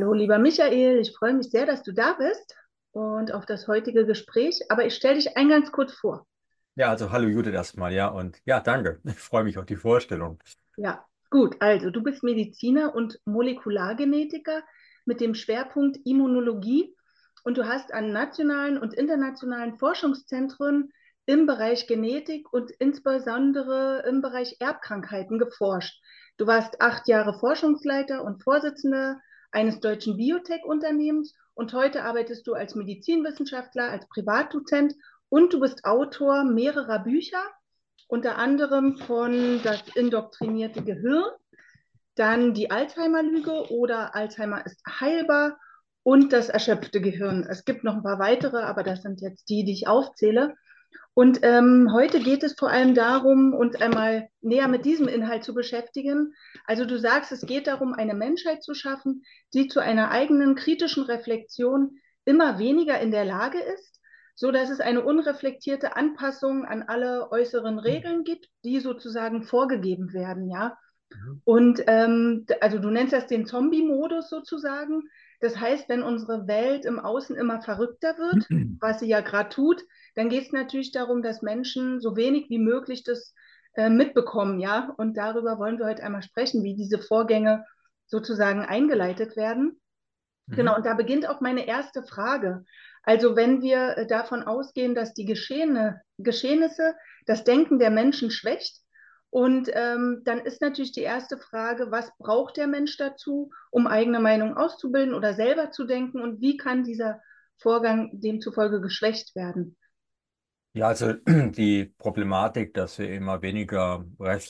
Hallo, lieber Michael, ich freue mich sehr, dass du da bist und auf das heutige Gespräch. Aber ich stelle dich eingangs kurz vor. Ja, also hallo Judith erstmal, ja, und ja, danke. Ich freue mich auf die Vorstellung. Ja, gut, also du bist Mediziner und Molekulargenetiker mit dem Schwerpunkt Immunologie und du hast an nationalen und internationalen Forschungszentren im Bereich Genetik und insbesondere im Bereich Erbkrankheiten geforscht. Du warst 8 Jahre Forschungsleiter und Vorsitzender eines deutschen Biotech-Unternehmens und heute arbeitest du als Medizinwissenschaftler, als Privatdozent und du bist Autor mehrerer Bücher, unter anderem von Das indoktrinierte Gehirn, dann die Alzheimer-Lüge oder Alzheimer ist heilbar und das erschöpfte Gehirn. Es gibt noch ein paar weitere, aber das sind jetzt die, die ich aufzähle. Und heute geht es vor allem darum, uns einmal näher mit diesem Inhalt zu beschäftigen. Also du sagst, es geht darum, eine Menschheit zu schaffen, die zu einer eigenen kritischen Reflexion immer weniger in der Lage ist, so dass es eine unreflektierte Anpassung an alle äußeren Regeln gibt, die sozusagen vorgegeben werden, ja. Mhm. Und also du nennst das den Zombie-Modus sozusagen. Das heißt, wenn unsere Welt im Außen immer verrückter wird, was sie ja gerade tut, dann geht es natürlich darum, dass Menschen so wenig wie möglich das mitbekommen, ja. Und darüber wollen wir heute einmal sprechen, wie diese Vorgänge sozusagen eingeleitet werden. Genau, Mhm. und da beginnt auch meine erste Frage. Also wenn wir davon ausgehen, dass die Geschehnisse das Denken der Menschen schwächt, und dann ist natürlich die erste Frage, was braucht der Mensch dazu, um eigene Meinung auszubilden oder selber zu denken, und wie kann dieser Vorgang demzufolge geschwächt werden? Ja, also die Problematik, dass wir immer weniger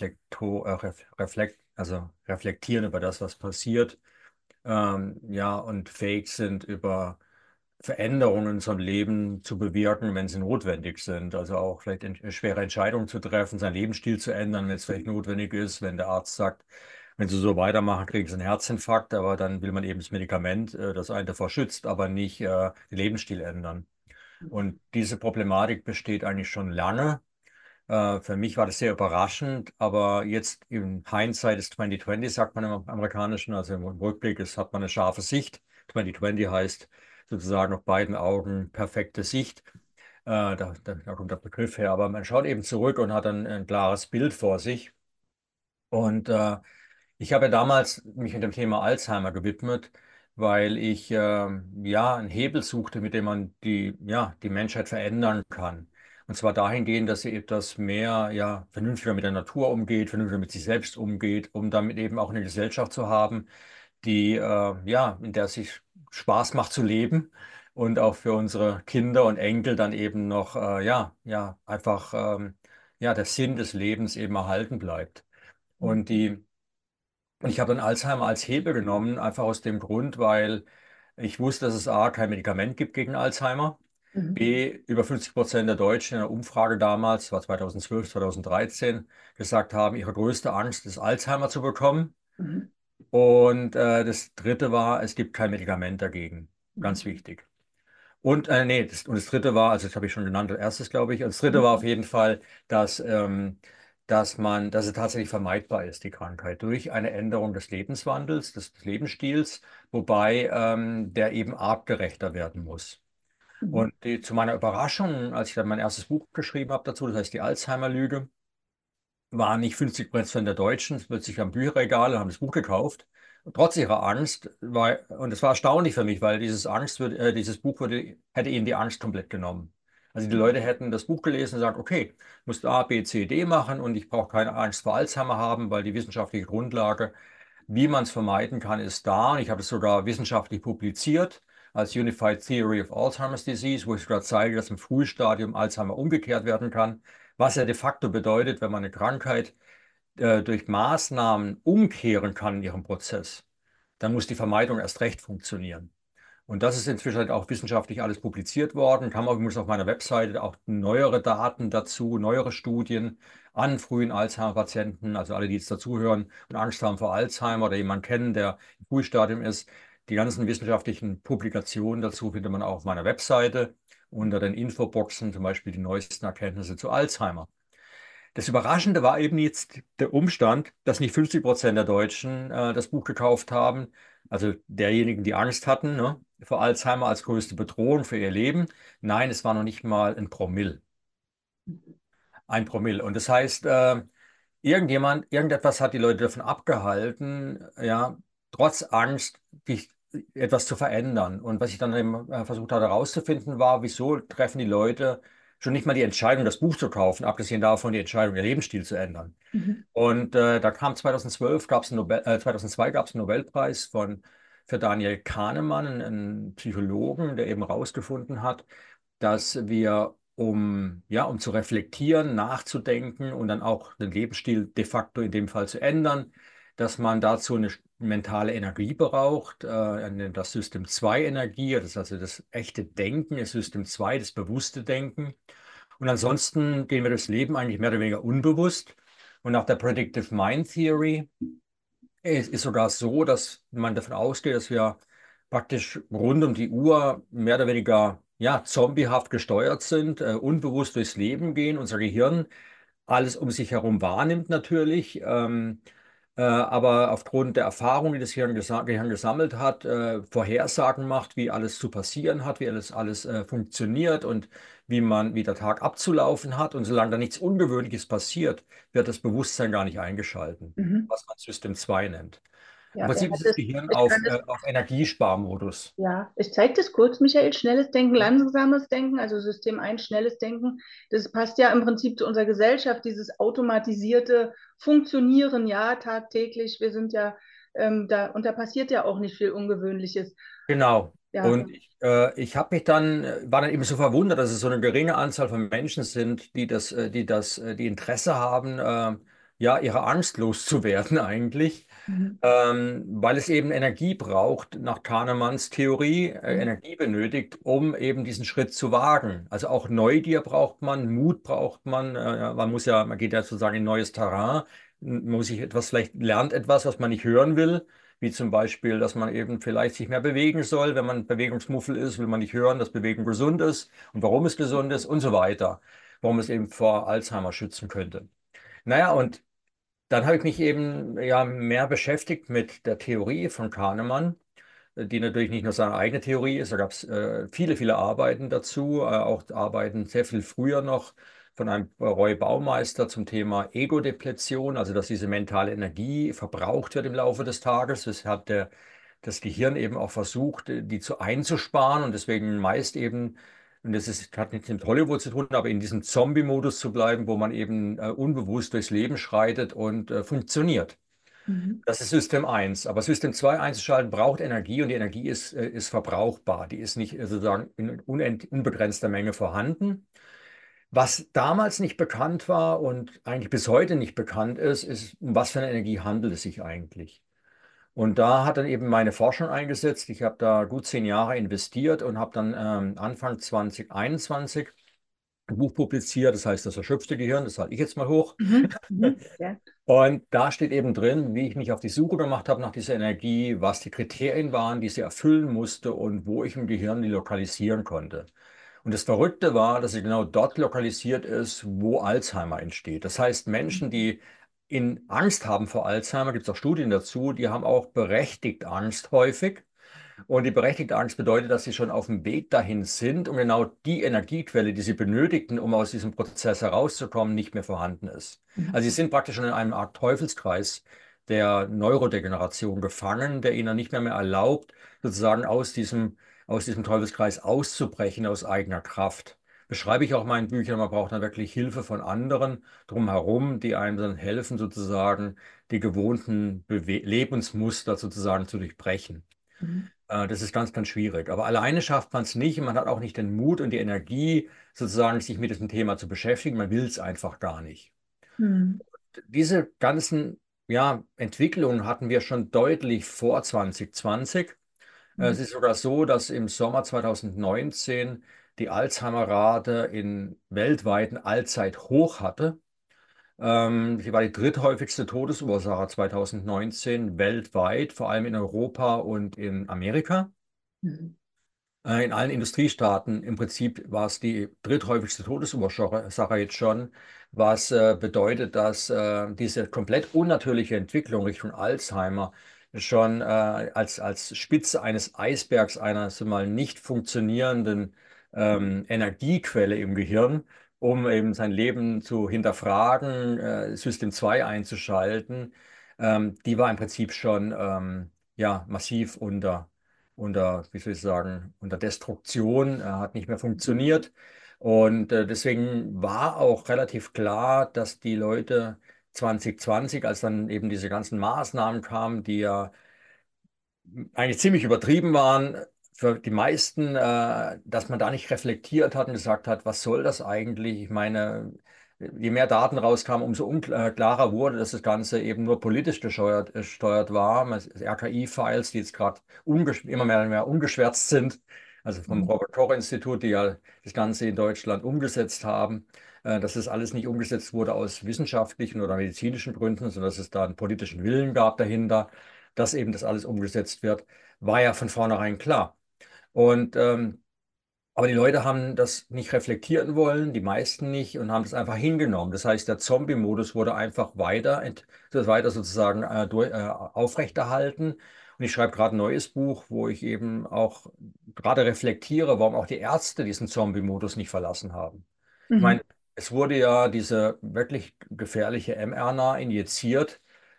also reflektieren über das, was passiert, ja, und fähig sind, über Veränderungen in unserem Leben zu bewirken, wenn sie notwendig sind. Also auch vielleicht schwere Entscheidungen zu treffen, seinen Lebensstil zu ändern, wenn es vielleicht notwendig ist, wenn der Arzt sagt, wenn Sie so weitermachen, kriegen Sie einen Herzinfarkt, aber dann will man eben das Medikament, das einen davor schützt, aber nicht den Lebensstil ändern. Und diese Problematik besteht eigentlich schon lange. Für mich war das sehr überraschend, aber jetzt im Hindsight ist 2020, sagt man im Amerikanischen, also im Rückblick hat man eine scharfe Sicht. 2020 heißt sozusagen auf beiden Augen perfekte Sicht. Da kommt der Begriff her, aber man schaut eben zurück und hat dann ein klares Bild vor sich. Und ich habe ja damals mich mit dem Thema Alzheimer gewidmet, weil ich ja einen Hebel suchte, mit dem man die Menschheit verändern kann. Und zwar dahingehend, dass sie etwas mehr vernünftiger mit der Natur umgeht, vernünftiger mit sich selbst umgeht, um damit eben auch eine Gesellschaft zu haben, die in der es sich Spaß macht zu leben und auch für unsere Kinder und Enkel dann eben noch einfach der Sinn des Lebens eben erhalten bleibt. Und ich habe dann Alzheimer als Hebel genommen, einfach aus dem Grund, weil ich wusste, dass es A, kein Medikament gibt gegen Alzheimer, Mhm. B, über 50% der Deutschen in einer Umfrage damals, das war 2012, 2013, gesagt haben, ihre größte Angst ist Alzheimer zu bekommen. Mhm. Und das dritte war, es gibt kein Medikament dagegen. Ganz Mhm. wichtig. Und das dritte war, also das habe ich schon genannt, das erstes glaube ich. Und das dritte Mhm. war auf jeden Fall, dass es tatsächlich vermeidbar ist, die Krankheit, durch eine Änderung des Lebenswandels, des Lebensstils, wobei der eben artgerechter werden muss. Mhm. Und zu meiner Überraschung, als ich dann mein erstes Buch geschrieben habe dazu, das heißt die Alzheimer-Lüge, waren nicht 50% der Deutschen plötzlich am Bücherregal und haben das Buch gekauft. Und trotz ihrer Angst und es war erstaunlich für mich, weil dieses Buch hätte ihnen die Angst komplett genommen. Also die Leute hätten das Buch gelesen und gesagt, okay, ich muss A, B, C, D machen und ich brauche keine Angst vor Alzheimer haben, weil die wissenschaftliche Grundlage, wie man es vermeiden kann, ist da. Und ich habe es sogar wissenschaftlich publiziert als Unified Theory of Alzheimer's Disease, wo ich sogar zeige, dass im Frühstadium Alzheimer umgekehrt werden kann. Was ja de facto bedeutet, wenn man eine Krankheit durch Maßnahmen umkehren kann in ihrem Prozess, dann muss die Vermeidung erst recht funktionieren. Und das ist inzwischen halt auch wissenschaftlich alles publiziert worden. Kann man übrigens auf meiner Webseite auch neuere Daten dazu, neuere Studien an frühen Alzheimer-Patienten, also alle, die jetzt dazuhören und Angst haben vor Alzheimer oder jemanden kennen, der im Frühstadium ist. Die ganzen wissenschaftlichen Publikationen dazu findet man auch auf meiner Webseite unter den Infoboxen, zum Beispiel die neuesten Erkenntnisse zu Alzheimer. Das Überraschende war eben jetzt der Umstand, dass nicht 50% der Deutschen das Buch gekauft haben, also derjenigen, die Angst hatten, ne, vor Alzheimer als größte Bedrohung für ihr Leben. Nein, es war noch nicht mal ein Promille. Ein Promille. Und das heißt, irgendetwas hat die Leute davon abgehalten, ja, trotz Angst, etwas zu verändern. Und was ich dann eben versucht habe herauszufinden, war, wieso treffen die Leute schon nicht mal die Entscheidung, das Buch zu kaufen, abgesehen davon die Entscheidung, ihr Lebensstil zu ändern. Mhm. Und da kam 2002 gab es einen Nobelpreis für Daniel Kahnemann, einen Psychologen, der eben herausgefunden hat, dass wir, um zu reflektieren, nachzudenken und dann auch den Lebensstil de facto in dem Fall zu ändern, dass man dazu eine mentale Energie braucht, er nennt das System 2 Energie, das ist also das echte Denken, das System 2, das bewusste Denken. Und ansonsten gehen wir das Leben eigentlich mehr oder weniger unbewusst. Und nach der Predictive Mind Theory ist sogar so, dass man davon ausgeht, dass wir praktisch rund um die Uhr mehr oder weniger ja, zombiehaft gesteuert sind, unbewusst durchs Leben gehen, unser Gehirn alles um sich herum wahrnimmt natürlich, aber aufgrund der Erfahrung, die das Gehirn gesammelt hat, Vorhersagen macht, wie alles zu passieren hat, wie alles funktioniert und wie der Tag abzulaufen hat. Und solange da nichts Ungewöhnliches passiert, wird das Bewusstsein gar nicht eingeschalten, Mhm. was man System 2 nennt. Im Ja, er Prinzip hat ist das es, Gehirn ich kann es. auf Energiesparmodus. Ja, ich zeige das kurz, Michael. Schnelles Denken, langsames Denken, also System eins, schnelles Denken. Das passt ja im Prinzip zu unserer Gesellschaft, dieses automatisierte Funktionieren, ja, tagtäglich. Wir sind ja da, und da passiert ja auch nicht viel Ungewöhnliches. Genau. Ja. Und ich war dann eben so verwundert, dass es so eine geringe Anzahl von Menschen sind, die Interesse haben, ja, ihre Angst loszuwerden eigentlich, Mhm. weil es eben Energie braucht, nach Kahnemanns Theorie, Mhm. Energie benötigt, um eben diesen Schritt zu wagen. Also auch Neugier braucht man, Mut braucht man, man geht ja sozusagen in neues Terrain, lernt etwas, was man nicht hören will. Wie zum Beispiel, dass man eben vielleicht sich mehr bewegen soll. Wenn man Bewegungsmuffel ist, will man nicht hören, dass Bewegung gesund ist und warum es gesund ist und so weiter. Warum es eben vor Alzheimer schützen könnte. Naja, und dann habe ich mich eben ja mehr beschäftigt mit der Theorie von Kahnemann, die natürlich nicht nur seine eigene Theorie ist. Da gab es viele, viele Arbeiten dazu, auch Arbeiten sehr viel früher noch von einem Roy Baumeister zum Thema Ego-Depletion, also dass diese mentale Energie verbraucht wird im Laufe des Tages. Das Gehirn eben auch versucht, die einzusparen und deswegen meist eben, und hat nichts mit Hollywood zu tun, aber in diesem Zombie-Modus zu bleiben, wo man eben unbewusst durchs Leben schreitet und funktioniert. Mhm. Das ist System eins. Aber System 2 einzuschalten braucht Energie und die Energie ist verbrauchbar. Die ist nicht sozusagen in unbegrenzter Menge vorhanden. Was damals nicht bekannt war und eigentlich bis heute nicht bekannt ist, um was für eine Energie handelt es sich eigentlich? Und da hat dann eben meine Forschung eingesetzt. Ich habe da gut 10 Jahre investiert und habe dann Anfang 2021 ein Buch publiziert. Das heißt, das erschöpfte Gehirn, das halte ich jetzt mal hoch. Mhm. Mhm. Ja. Und da steht eben drin, wie ich mich auf die Suche gemacht habe nach dieser Energie, was die Kriterien waren, die sie erfüllen musste und wo ich im Gehirn die lokalisieren konnte. Und das Verrückte war, dass sie genau dort lokalisiert ist, wo Alzheimer entsteht. Das heißt, Menschen, die in Angst haben vor Alzheimer, gibt es auch Studien dazu, die haben auch berechtigt Angst häufig. Und die berechtigte Angst bedeutet, dass sie schon auf dem Weg dahin sind und genau die Energiequelle, die sie benötigten, um aus diesem Prozess herauszukommen, nicht mehr vorhanden ist. Mhm. Also sie sind praktisch schon in einem Art Teufelskreis der Neurodegeneration gefangen, der ihnen nicht mehr erlaubt, sozusagen aus diesem Teufelskreis auszubrechen aus eigener Kraft. Beschreibe ich auch in meinen Büchern, man braucht dann wirklich Hilfe von anderen drumherum, die einem dann helfen, sozusagen die gewohnten Lebensmuster sozusagen zu durchbrechen. Mhm. Das ist ganz, ganz schwierig. Aber alleine schafft man es nicht und man hat auch nicht den Mut und die Energie, sozusagen sich mit diesem Thema zu beschäftigen. Man will es einfach gar nicht. Mhm. Diese ganzen ja, Entwicklungen hatten wir schon deutlich vor 2020. Mhm. Es ist sogar so, dass im Sommer 2019 die Alzheimer-Rate in weltweiten Allzeithoch hatte. Sie war die dritthäufigste Todesursache 2019 weltweit, vor allem in Europa und in Amerika. Mhm. In allen Industriestaaten im Prinzip war es die dritthäufigste Todesursache jetzt schon, was bedeutet, dass diese komplett unnatürliche Entwicklung Richtung Alzheimer schon als Spitze eines Eisbergs einer so mal nicht funktionierenden Energiequelle im Gehirn, um eben sein Leben zu hinterfragen, System 2 einzuschalten, die war im Prinzip schon ja, massiv wie soll ich sagen, unter Destruktion, hat nicht mehr funktioniert. Und deswegen war auch relativ klar, dass die Leute 2020, als dann eben diese ganzen Maßnahmen kamen, die ja eigentlich ziemlich übertrieben waren für die meisten, dass man da nicht reflektiert hat und gesagt hat, was soll das eigentlich? Ich meine, je mehr Daten rauskamen, umso unklarer wurde, dass das Ganze eben nur politisch gesteuert war. RKI-Files, die jetzt gerade immer mehr und mehr ungeschwärzt sind, also vom Mhm. Robert-Koch-Institut, die ja das Ganze in Deutschland umgesetzt haben, dass das alles nicht umgesetzt wurde aus wissenschaftlichen oder medizinischen Gründen, sondern dass es da einen politischen Willen gab dahinter, dass eben das alles umgesetzt wird, war ja von vornherein klar. Und aber die Leute haben das nicht reflektieren wollen, die meisten nicht, und haben das einfach hingenommen. Das heißt, der Zombie-Modus wurde einfach weiter sozusagen aufrechterhalten. Und ich schreibe gerade ein neues Buch, wo ich eben auch gerade reflektiere, warum auch die Ärzte diesen Zombie-Modus nicht verlassen haben. Ich Mhm. meine, es wurde ja diese wirklich gefährliche mRNA injiziert,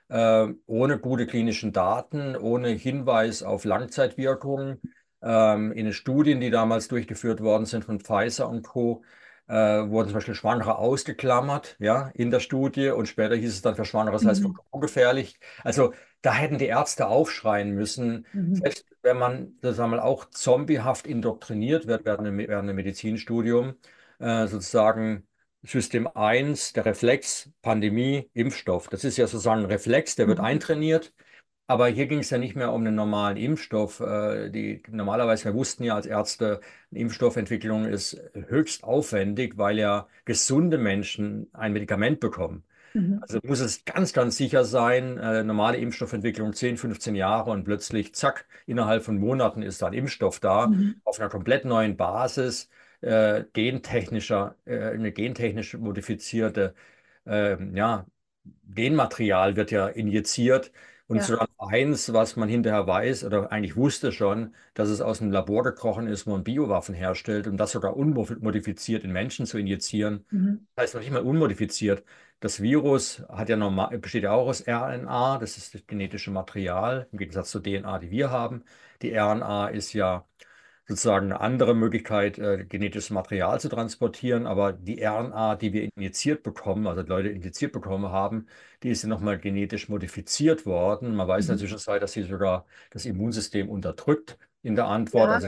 ohne gute klinischen Daten, ohne Hinweis auf Langzeitwirkungen. In den Studien, die damals durchgeführt worden sind von Pfizer und Co., wurden zum Beispiel Schwangere ausgeklammert, ja, in der Studie, und später hieß es dann für Schwangere, das heißt Mhm. vollkommen ungefährlich. Also da hätten die Ärzte aufschreien müssen, Mhm. selbst wenn man, sagen wir mal, auch zombiehaft indoktriniert wird während einem Medizinstudium, sozusagen System eins, der Reflex, Pandemie, Impfstoff. Das ist ja sozusagen ein Reflex, der wird Mhm. eintrainiert. Aber hier ging es ja nicht mehr um einen normalen Impfstoff. Normalerweise, wir wussten ja als Ärzte, eine Impfstoffentwicklung ist höchst aufwendig, weil ja gesunde Menschen ein Medikament bekommen. Mhm. Also muss es ganz, ganz sicher sein, normale Impfstoffentwicklung 10, 15 Jahre und plötzlich, zack, innerhalb von Monaten ist da ein Impfstoff da, Mhm. auf einer komplett neuen Basis, eine gentechnisch modifizierte, ja, Genmaterial wird ja injiziert. Und Ja. sogar eins, was man hinterher weiß oder eigentlich wusste schon, dass es aus einem Labor gekrochen ist, wo man Biowaffen herstellt, um das sogar unmodifiziert in Menschen zu injizieren. Mhm. Das heißt noch nicht mal unmodifiziert. Das Virus hat ja normal, besteht ja auch aus RNA, das ist das genetische Material, im Gegensatz zur DNA, die wir haben. Die RNA ist ja sozusagen eine andere Möglichkeit, genetisches Material zu transportieren, aber die RNA, die wir injiziert bekommen, also die Leute injiziert bekommen haben, die ist ja nochmal genetisch modifiziert worden. Man weiß in der Mhm. Zwischenzeit, dass sie sogar das Immunsystem unterdrückt in der Antwort. Ja, Also,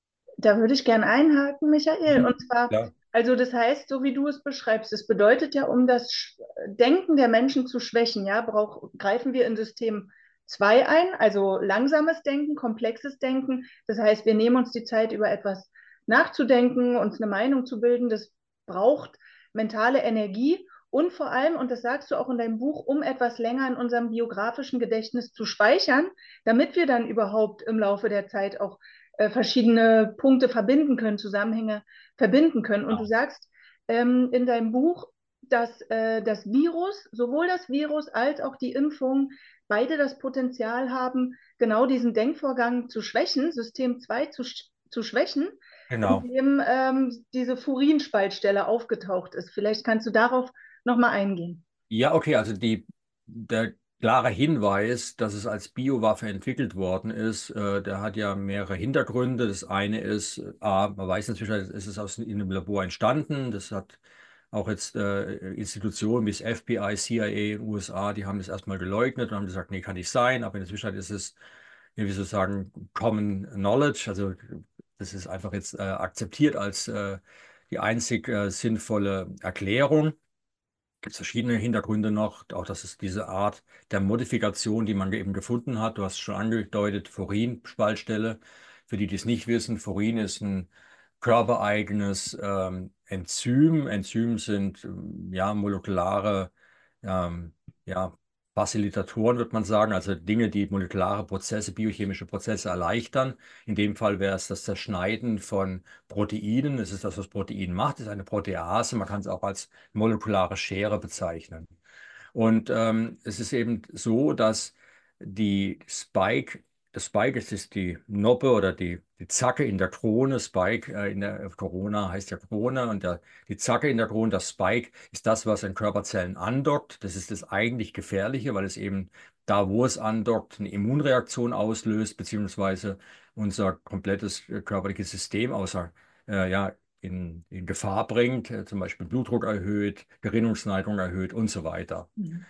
da würde ich gern einhaken, Michael. mhm, Und zwar, ja, also das heißt, so wie du es beschreibst, es bedeutet ja, um das Denken der Menschen zu schwächen, ja, greifen wir in System 2 ein, also langsames Denken, komplexes Denken. Das heißt, wir nehmen uns die Zeit, über etwas nachzudenken, uns eine Meinung zu bilden. Das braucht mentale Energie und vor allem, und das sagst du auch in deinem Buch, um etwas länger in unserem biografischen Gedächtnis zu speichern, damit wir dann überhaupt im Laufe der Zeit auch verschiedene Punkte verbinden können, Zusammenhänge verbinden können. Und du genau. sagst in deinem Buch, dass das Virus, sowohl das Virus als auch die Impfung, beide das Potenzial haben, genau diesen Denkvorgang zu schwächen, System 2 zu schwächen, Genau. indem diese Furinspaltstelle aufgetaucht ist. Vielleicht kannst du darauf nochmal eingehen. Ja, okay, also der klare Hinweis, dass es als Biowaffe entwickelt worden ist, der hat ja mehrere Hintergründe. Das eine ist, man weiß natürlich, es ist in einem Labor entstanden. Das hat auch jetzt Institutionen wie das FBI, CIA in den USA, die haben das erstmal geleugnet und haben gesagt, nee, kann nicht sein. Aber in der Zwischenzeit ist es, ja, wie soll ich sagen, Common Knowledge. Also das ist einfach jetzt akzeptiert als die einzig sinnvolle Erklärung. Gibt es verschiedene Hintergründe noch, auch das ist diese Art der Modifikation, die man eben gefunden hat. Du hast es schon angedeutet, Furin-Spaltstelle. Für die, die es nicht wissen, Furin ist ein körpereigenes Enzym. Enzym sind ja molekulare ähm, ja, Facilitatoren, wird man sagen, also Dinge, die molekulare Prozesse, biochemische Prozesse erleichtern. In dem Fall wäre es das Zerschneiden von Proteinen. Es ist das, was Protein macht. Es ist eine Protease. Man kann es auch als molekulare Schere bezeichnen. Und es ist eben so, dass die Spike, das Spike ist die Noppe oder die Zacke in der Krone. Spike in der Corona heißt ja Krone und die Zacke in der Krone, das Spike, ist das, was an Körperzellen andockt. Das ist das eigentlich Gefährliche, weil es eben da, wo es andockt, eine Immunreaktion auslöst, beziehungsweise unser komplettes körperliches System ja, in Gefahr bringt, zum Beispiel Blutdruck erhöht, Gerinnungsneigung erhöht und so weiter. Mhm.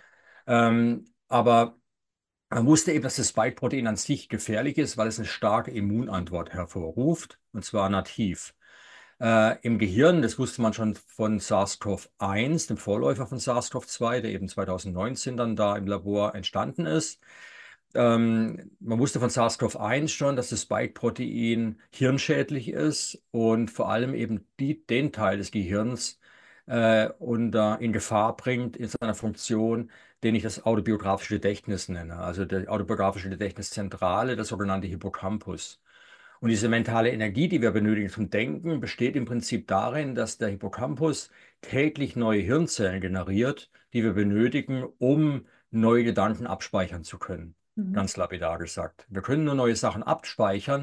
Aber man wusste eben, dass das Spike-Protein an sich gefährlich ist, weil es eine starke Immunantwort hervorruft, und zwar nativ. Im Gehirn, das wusste man schon von SARS-CoV-1, dem Vorläufer von SARS-CoV-2, der eben 2019 dann da im Labor entstanden ist. Man wusste von SARS-CoV-1 schon, dass das Spike-Protein hirnschädlich ist und vor allem eben den Teil des Gehirns in Gefahr bringt in seiner Funktion, den ich das autobiografische Gedächtnis nenne, also die autobiografische Gedächtniszentrale, das sogenannte Hippocampus. Und diese mentale Energie, die wir benötigen zum Denken, besteht im Prinzip darin, dass der Hippocampus täglich neue Hirnzellen generiert, die wir benötigen, um neue Gedanken abspeichern zu können. Mhm. Ganz lapidar gesagt. Wir können nur neue Sachen abspeichern,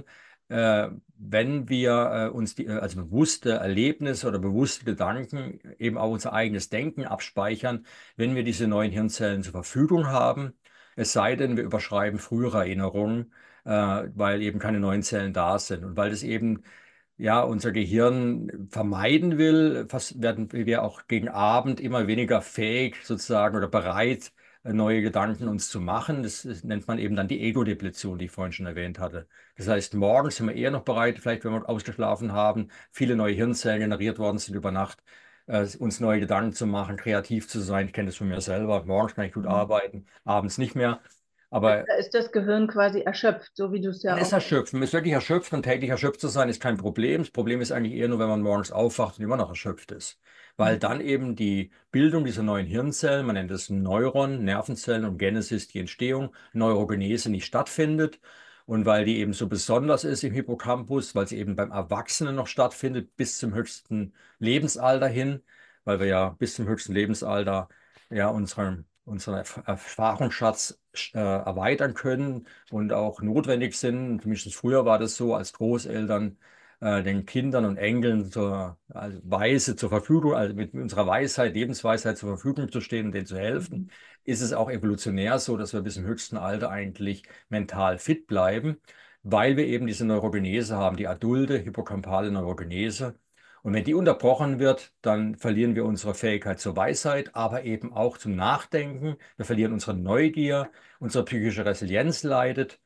wenn wir uns also bewusste Erlebnisse oder bewusste Gedanken, eben auch unser eigenes Denken abspeichern, wenn wir diese neuen Hirnzellen zur Verfügung haben. Es sei denn, wir überschreiben frühere Erinnerungen, weil eben keine neuen Zellen da sind. Und weil das eben ja unser Gehirn vermeiden will, werden wir auch gegen Abend immer weniger fähig sozusagen oder bereit, neue Gedanken uns zu machen. Das nennt man eben dann die Ego-Depletion, die ich vorhin schon erwähnt hatte. Das heißt, morgens sind wir eher noch bereit, vielleicht wenn wir ausgeschlafen haben, viele neue Hirnzellen generiert worden sind über Nacht, uns neue Gedanken zu machen, kreativ zu sein. Ich kenne das von mir selber. Morgens kann ich gut Mhm. arbeiten, abends nicht mehr. Also Aber da ist das Gehirn quasi erschöpft, so wie du es man ja ist auch. erschöpft. Man ist wirklich erschöpft und täglich erschöpft zu sein, ist kein Problem. Das Problem ist eigentlich eher nur, wenn man morgens aufwacht und immer noch erschöpft ist. Weil Mhm. dann eben die Bildung dieser neuen Hirnzellen, man nennt es Neuron, Nervenzellen und Genesis, die Entstehung, Neurogenese nicht stattfindet. Und weil die eben so besonders ist im Hippocampus, weil sie eben beim Erwachsenen noch stattfindet, bis zum höchsten Lebensalter hin, weil wir ja bis zum höchsten Lebensalter ja unseren Erfahrungsschatz erweitern können und auch notwendig sind. Zumindest früher war das so, als Großeltern den Kindern und Enkeln als Weise zur Verfügung, also mit unserer Weisheit, Lebensweisheit zur Verfügung zu stehen und denen zu helfen, Mhm. ist es auch evolutionär so, dass wir bis zum höchsten Alter eigentlich mental fit bleiben, weil wir eben diese Neurogenese haben, die adulte hippocampale Neurogenese. Und wenn die unterbrochen wird, dann verlieren wir unsere Fähigkeit zur Weisheit, aber eben auch zum Nachdenken. Wir verlieren unsere Neugier, unsere psychische Resilienz leidet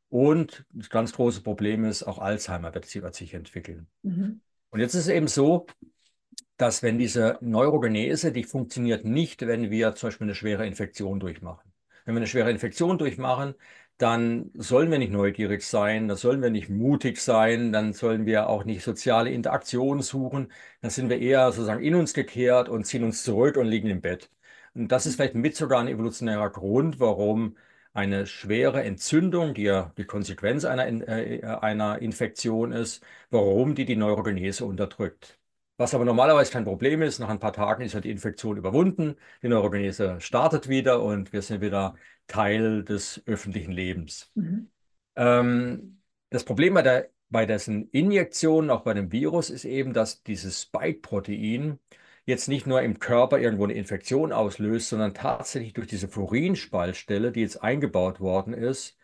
und das ganz große Problem ist, auch Alzheimer wird sich entwickeln. Mhm. Und jetzt ist es eben so, dass wenn diese Neurogenese, die funktioniert nicht, wenn wir zum Beispiel eine schwere Infektion durchmachen. Wenn wir eine schwere Infektion durchmachen, dann sollen wir nicht neugierig sein, dann sollen wir nicht mutig sein, dann sollen wir auch nicht soziale Interaktion suchen, dann sind wir eher sozusagen in uns gekehrt und ziehen uns zurück und liegen im Bett. Und das ist vielleicht mit sogar ein evolutionärer Grund, warum eine schwere Entzündung, die ja die Konsequenz einer Infektion ist, warum die Neurogenese unterdrückt. Was aber normalerweise kein Problem ist, nach ein paar Tagen ist ja die Infektion überwunden, die Neurogenese startet wieder und wir sind wieder Teil des öffentlichen Lebens. Mhm. Das Problem bei dessen Injektionen, auch bei dem Virus, ist eben, dass dieses Spike-Protein jetzt nicht nur im Körper irgendwo eine Infektion auslöst, sondern tatsächlich durch diese Furinspaltstelle, die jetzt eingebaut worden ist,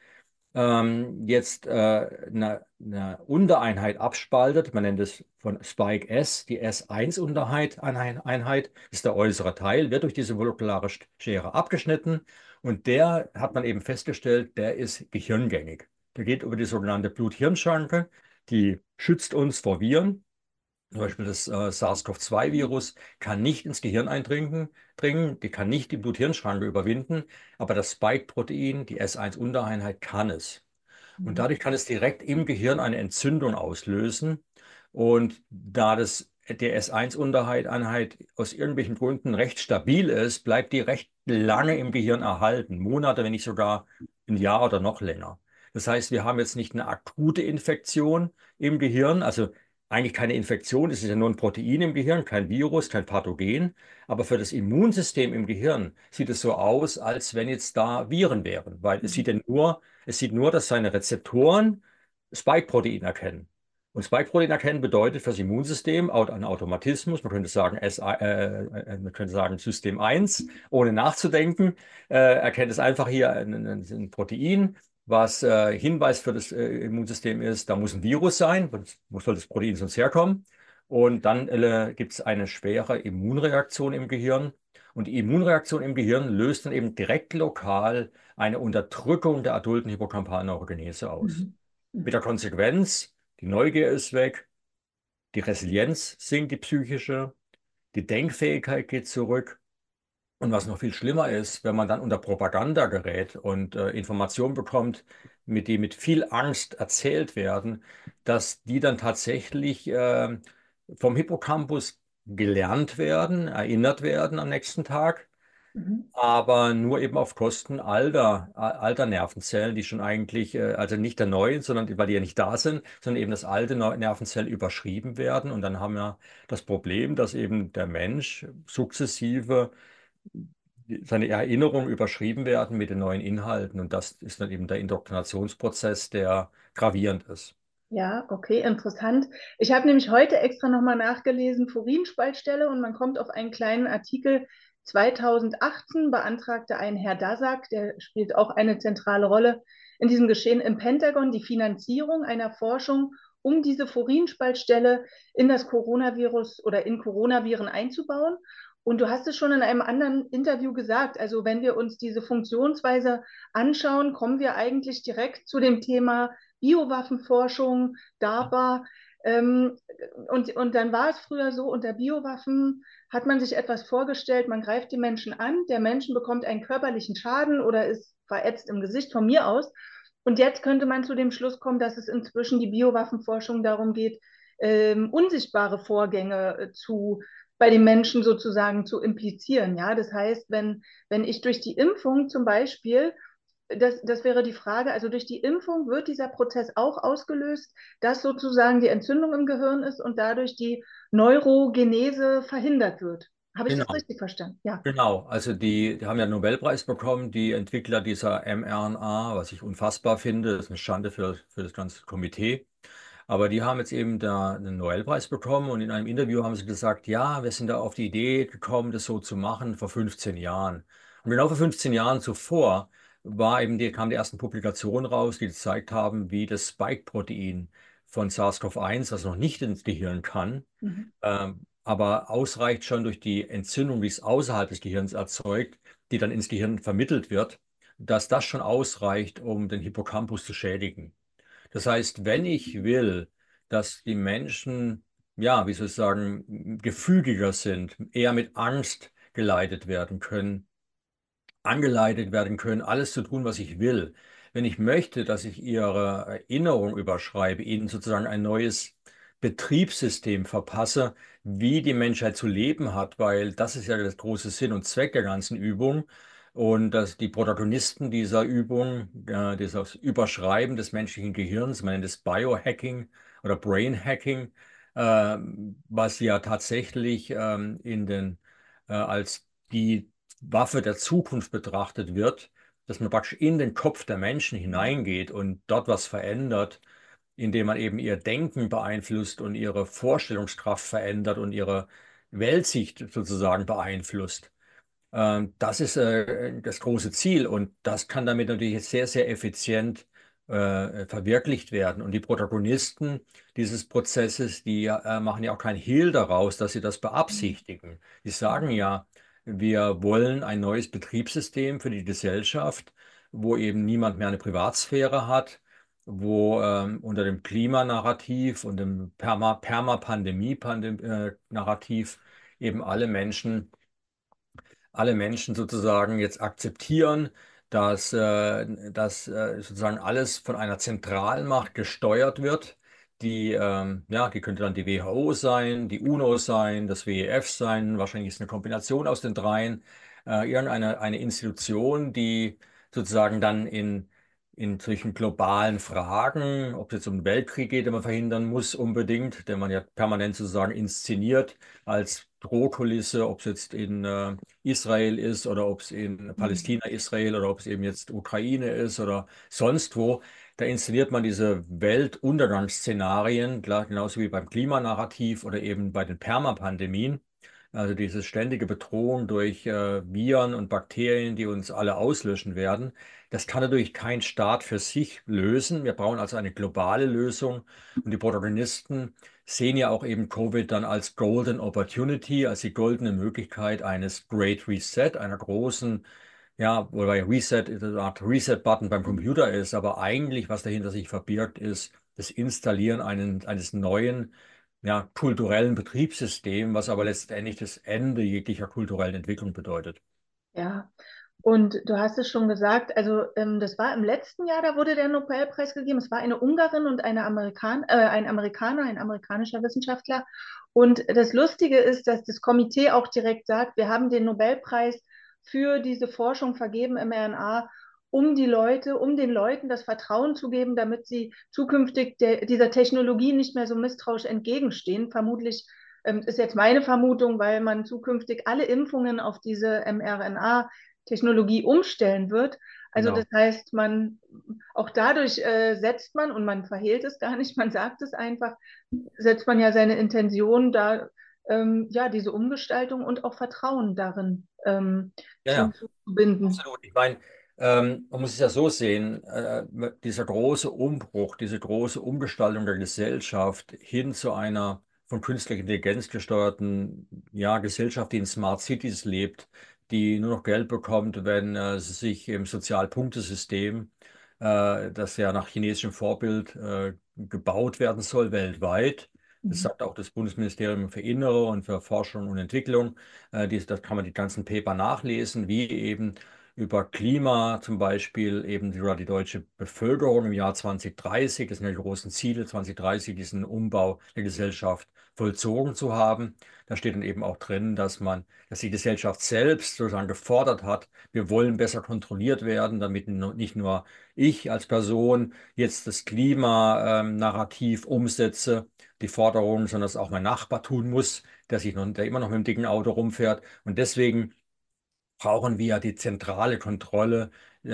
jetzt eine Untereinheit abspaltet. Man nennt es von Spike S, die S1-Untereinheit, Einheit, ist der äußere Teil, wird durch diese molekulare Schere abgeschnitten und der hat man eben festgestellt, der ist gehirngängig. Der geht über die sogenannte Blut-Hirn-Schranke, die schützt uns vor Viren. Zum Beispiel das SARS-CoV-2-Virus kann nicht ins Gehirn dringen, die kann nicht die Blut-Hirn-Schranke überwinden, aber das Spike-Protein, die S1-Untereinheit, kann es. Und Mhm. dadurch kann es direkt im Gehirn eine Entzündung auslösen. Und da das der S1-Einheit aus irgendwelchen Gründen recht stabil ist, bleibt die recht lange im Gehirn erhalten. Monate, wenn nicht sogar ein Jahr oder noch länger. Das heißt, wir haben jetzt nicht eine akute Infektion im Gehirn, also eigentlich keine Infektion, es ist ja nur ein Protein im Gehirn, kein Virus, kein Pathogen. Aber für das Immunsystem im Gehirn sieht es so aus, als wenn jetzt da Viren wären, weil es sieht nur, dass seine Rezeptoren Spike-Protein erkennen. Und Spike-Protein erkennen bedeutet für das Immunsystem ein Automatismus, man könnte sagen System 1, ohne nachzudenken, erkennt es einfach hier ein Protein, was Hinweis für das Immunsystem ist, da muss ein Virus sein, wo soll das Protein sonst herkommen? Und dann gibt es eine schwere Immunreaktion im Gehirn. Und die Immunreaktion im Gehirn löst dann eben direkt lokal eine Unterdrückung der adulten hippocampalen Neurogenese aus. Mhm. Mit der Konsequenz, die Neugier ist weg, die Resilienz sinkt, die psychische, die Denkfähigkeit geht zurück. Und was noch viel schlimmer ist, wenn man dann unter Propaganda gerät und Informationen bekommt, die mit viel Angst erzählt werden, dass die dann tatsächlich vom Hippocampus gelernt werden, erinnert werden am nächsten Tag, Mhm. aber nur eben auf Kosten alter Nervenzellen, die schon eigentlich, also nicht der neuen, sondern weil die ja nicht da sind, sondern eben das alte Nervenzell überschrieben werden. Und dann haben wir das Problem, dass eben der Mensch sukzessive seine Erinnerungen überschrieben werden mit den neuen Inhalten. Und das ist dann eben der Indoktrinationsprozess, der gravierend ist. Ja, okay, interessant. Ich habe nämlich heute extra nochmal nachgelesen, Furinspaltstelle, und man kommt auf einen kleinen Artikel. 2018 beantragte ein Herr Daszak, der spielt auch eine zentrale Rolle in diesem Geschehen im Pentagon, die Finanzierung einer Forschung, um diese Furinspaltstelle in das Coronavirus oder in Coronaviren einzubauen. Und du hast es schon in einem anderen Interview gesagt, also wenn wir uns diese Funktionsweise anschauen, kommen wir eigentlich direkt zu dem Thema Biowaffenforschung, DARPA. Ähm, und dann war es früher so, unter Biowaffen hat man sich etwas vorgestellt, man greift die Menschen an, der Mensch bekommt einen körperlichen Schaden oder ist verätzt im Gesicht von mir aus. Und jetzt könnte man zu dem Schluss kommen, dass es inzwischen die Biowaffenforschung darum geht, unsichtbare Vorgänge bei den Menschen sozusagen zu implizieren. Ja, das heißt, wenn ich durch die Impfung zum Beispiel das wäre die Frage. Also durch die Impfung wird dieser Prozess auch ausgelöst, dass sozusagen die Entzündung im Gehirn ist und dadurch die Neurogenese verhindert wird. Habe ich das Genau. richtig verstanden? Ja. Genau, also die haben ja einen Nobelpreis bekommen, die Entwickler dieser mRNA, was ich unfassbar finde, das ist eine Schande für das ganze Komitee. Aber die haben jetzt eben da einen Nobelpreis bekommen und in einem Interview haben sie gesagt, ja, wir sind da auf die Idee gekommen, das so zu machen vor 15 Jahren. Und genau vor 15 Jahren zuvor kamen die ersten Publikationen raus, die gezeigt haben, wie das Spike-Protein von SARS-CoV-1, das noch nicht ins Gehirn kann, Mhm. aber ausreicht schon durch die Entzündung, die es außerhalb des Gehirns erzeugt, die dann ins Gehirn vermittelt wird, dass das schon ausreicht, um den Hippocampus zu schädigen. Das heißt, wenn ich will, dass die Menschen, ja, wie soll ich sagen, gefügiger sind, eher mit Angst geleitet werden können, angeleitet werden können, alles zu tun, was ich will. Wenn ich möchte, dass ich ihre Erinnerung überschreibe, ihnen sozusagen ein neues Betriebssystem verpasse, wie die Menschheit zu leben hat, weil das ist ja das große Sinn und Zweck der ganzen Übung. Und dass die Protagonisten dieser Übung, dieses Überschreiben des menschlichen Gehirns, man nennt es Biohacking oder Brain Hacking, was ja tatsächlich als die Waffe der Zukunft betrachtet wird, dass man praktisch in den Kopf der Menschen hineingeht und dort was verändert, indem man eben ihr Denken beeinflusst und ihre Vorstellungskraft verändert und ihre Weltsicht sozusagen beeinflusst. Das ist das große Ziel und das kann damit natürlich sehr, sehr effizient verwirklicht werden. Und die Protagonisten dieses Prozesses, die machen ja auch kein Hehl daraus, dass sie das beabsichtigen. Die sagen ja, wir wollen ein neues Betriebssystem für die Gesellschaft, wo eben niemand mehr eine Privatsphäre hat, wo unter dem Klimanarrativ und dem Perma-Pandemie-Narrativ eben alle Menschen sozusagen jetzt akzeptieren, dass sozusagen alles von einer Zentralmacht gesteuert wird, ja, die könnte dann die WHO sein, die UNO sein, das WEF sein. Wahrscheinlich ist es eine Kombination aus den dreien. Eine Institution, die sozusagen dann in solchen globalen Fragen, ob es jetzt um den Weltkrieg geht, den man verhindern muss unbedingt, den man ja permanent sozusagen inszeniert als Drohkulisse, ob es jetzt in Israel ist oder ob es in Mhm. Palästina, Israel oder ob es eben jetzt Ukraine ist oder sonst wo. Da inszeniert man diese Weltuntergangsszenarien, klar, genauso wie beim Klimanarrativ oder eben bei den Permapandemien. Also diese ständige Bedrohung durch Viren und Bakterien, die uns alle auslöschen werden. Das kann natürlich kein Staat für sich lösen. Wir brauchen also eine globale Lösung. Und die Protagonisten sehen ja auch eben Covid dann als Golden Opportunity, als die goldene Möglichkeit eines Great Reset, einer großen, ja, wobei Reset eine Art Reset-Button beim Computer ist, aber eigentlich, was dahinter sich verbirgt, ist das Installieren eines neuen, ja, kulturellen Betriebssystems, was aber letztendlich das Ende jeglicher kulturellen Entwicklung bedeutet. Ja, und du hast es schon gesagt, also das war im letzten Jahr, da wurde der Nobelpreis gegeben. Es war eine Ungarin und ein Amerikaner, ein amerikanischer Wissenschaftler. Und das Lustige ist, dass das Komitee auch direkt sagt, wir haben den Nobelpreis für diese Forschung vergeben, mRNA, um den Leuten das Vertrauen zu geben, damit sie zukünftig dieser Technologie nicht mehr so misstrauisch entgegenstehen. Vermutlich ist jetzt meine Vermutung, weil man zukünftig alle Impfungen auf diese mRNA-Technologie umstellen wird. Also das Genau. heißt, man auch dadurch setzt man, und man verhehlt es gar nicht, man sagt es einfach, setzt man ja seine Intention da, ja, diese Umgestaltung und auch Vertrauen darin Ja, ja. zu binden. Absolut. Ich meine, man muss es ja so sehen, dieser große Umbruch, diese große Umgestaltung der Gesellschaft hin zu einer von künstlicher Intelligenz gesteuerten, ja, Gesellschaft, die in Smart Cities lebt, die nur noch Geld bekommt, wenn sie sich im Sozialpunktesystem, das ja nach chinesischem Vorbild gebaut werden soll, weltweit. Das Mhm. sagt auch das Bundesministerium für Innere und für Forschung und Entwicklung. Da kann man die ganzen Paper nachlesen, wie eben über Klima zum Beispiel eben über die deutsche Bevölkerung im Jahr 2030, das sind ja die großen Ziele, 2030 diesen Umbau der Gesellschaft vollzogen zu haben. Da steht dann eben auch drin, dass die Gesellschaft selbst sozusagen gefordert hat, wir wollen besser kontrolliert werden, damit nicht nur ich als Person jetzt das Klimanarrativ umsetze, die Forderung, sondern dass auch mein Nachbar tun muss, der immer noch mit dem dicken Auto rumfährt. Und deswegen brauchen wir ja die zentrale Kontrolle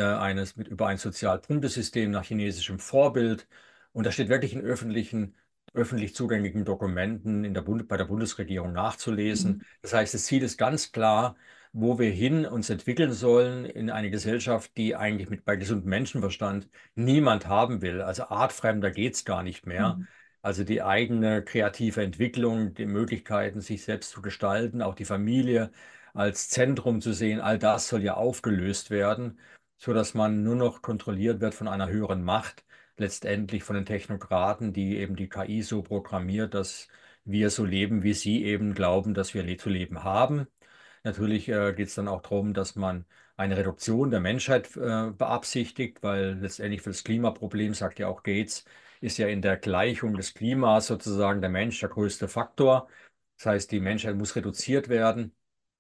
über ein Sozialpunktesystem nach chinesischem Vorbild. Und das steht wirklich in öffentlich zugänglichen Dokumenten bei der Bundesregierung nachzulesen. Mhm. Das heißt, das Ziel ist ganz klar, wo wir hin uns entwickeln sollen in eine Gesellschaft, die eigentlich bei gesundem Menschenverstand niemand haben will. Also artfremder geht es gar nicht mehr. Mhm. Also die eigene kreative Entwicklung, die Möglichkeiten, sich selbst zu gestalten, auch die Familie als Zentrum zu sehen, all das soll ja aufgelöst werden, sodass man nur noch kontrolliert wird von einer höheren Macht, letztendlich von den Technokraten, die eben die KI so programmiert, dass wir so leben, wie sie eben glauben, dass wir zu leben haben. Natürlich geht es dann auch darum, dass man eine Reduktion der Menschheit beabsichtigt, weil letztendlich für das Klimaproblem, sagt ja auch Gates, ist ja in der Gleichung des Klimas sozusagen der Mensch der größte Faktor. Das heißt, die Menschheit muss reduziert werden.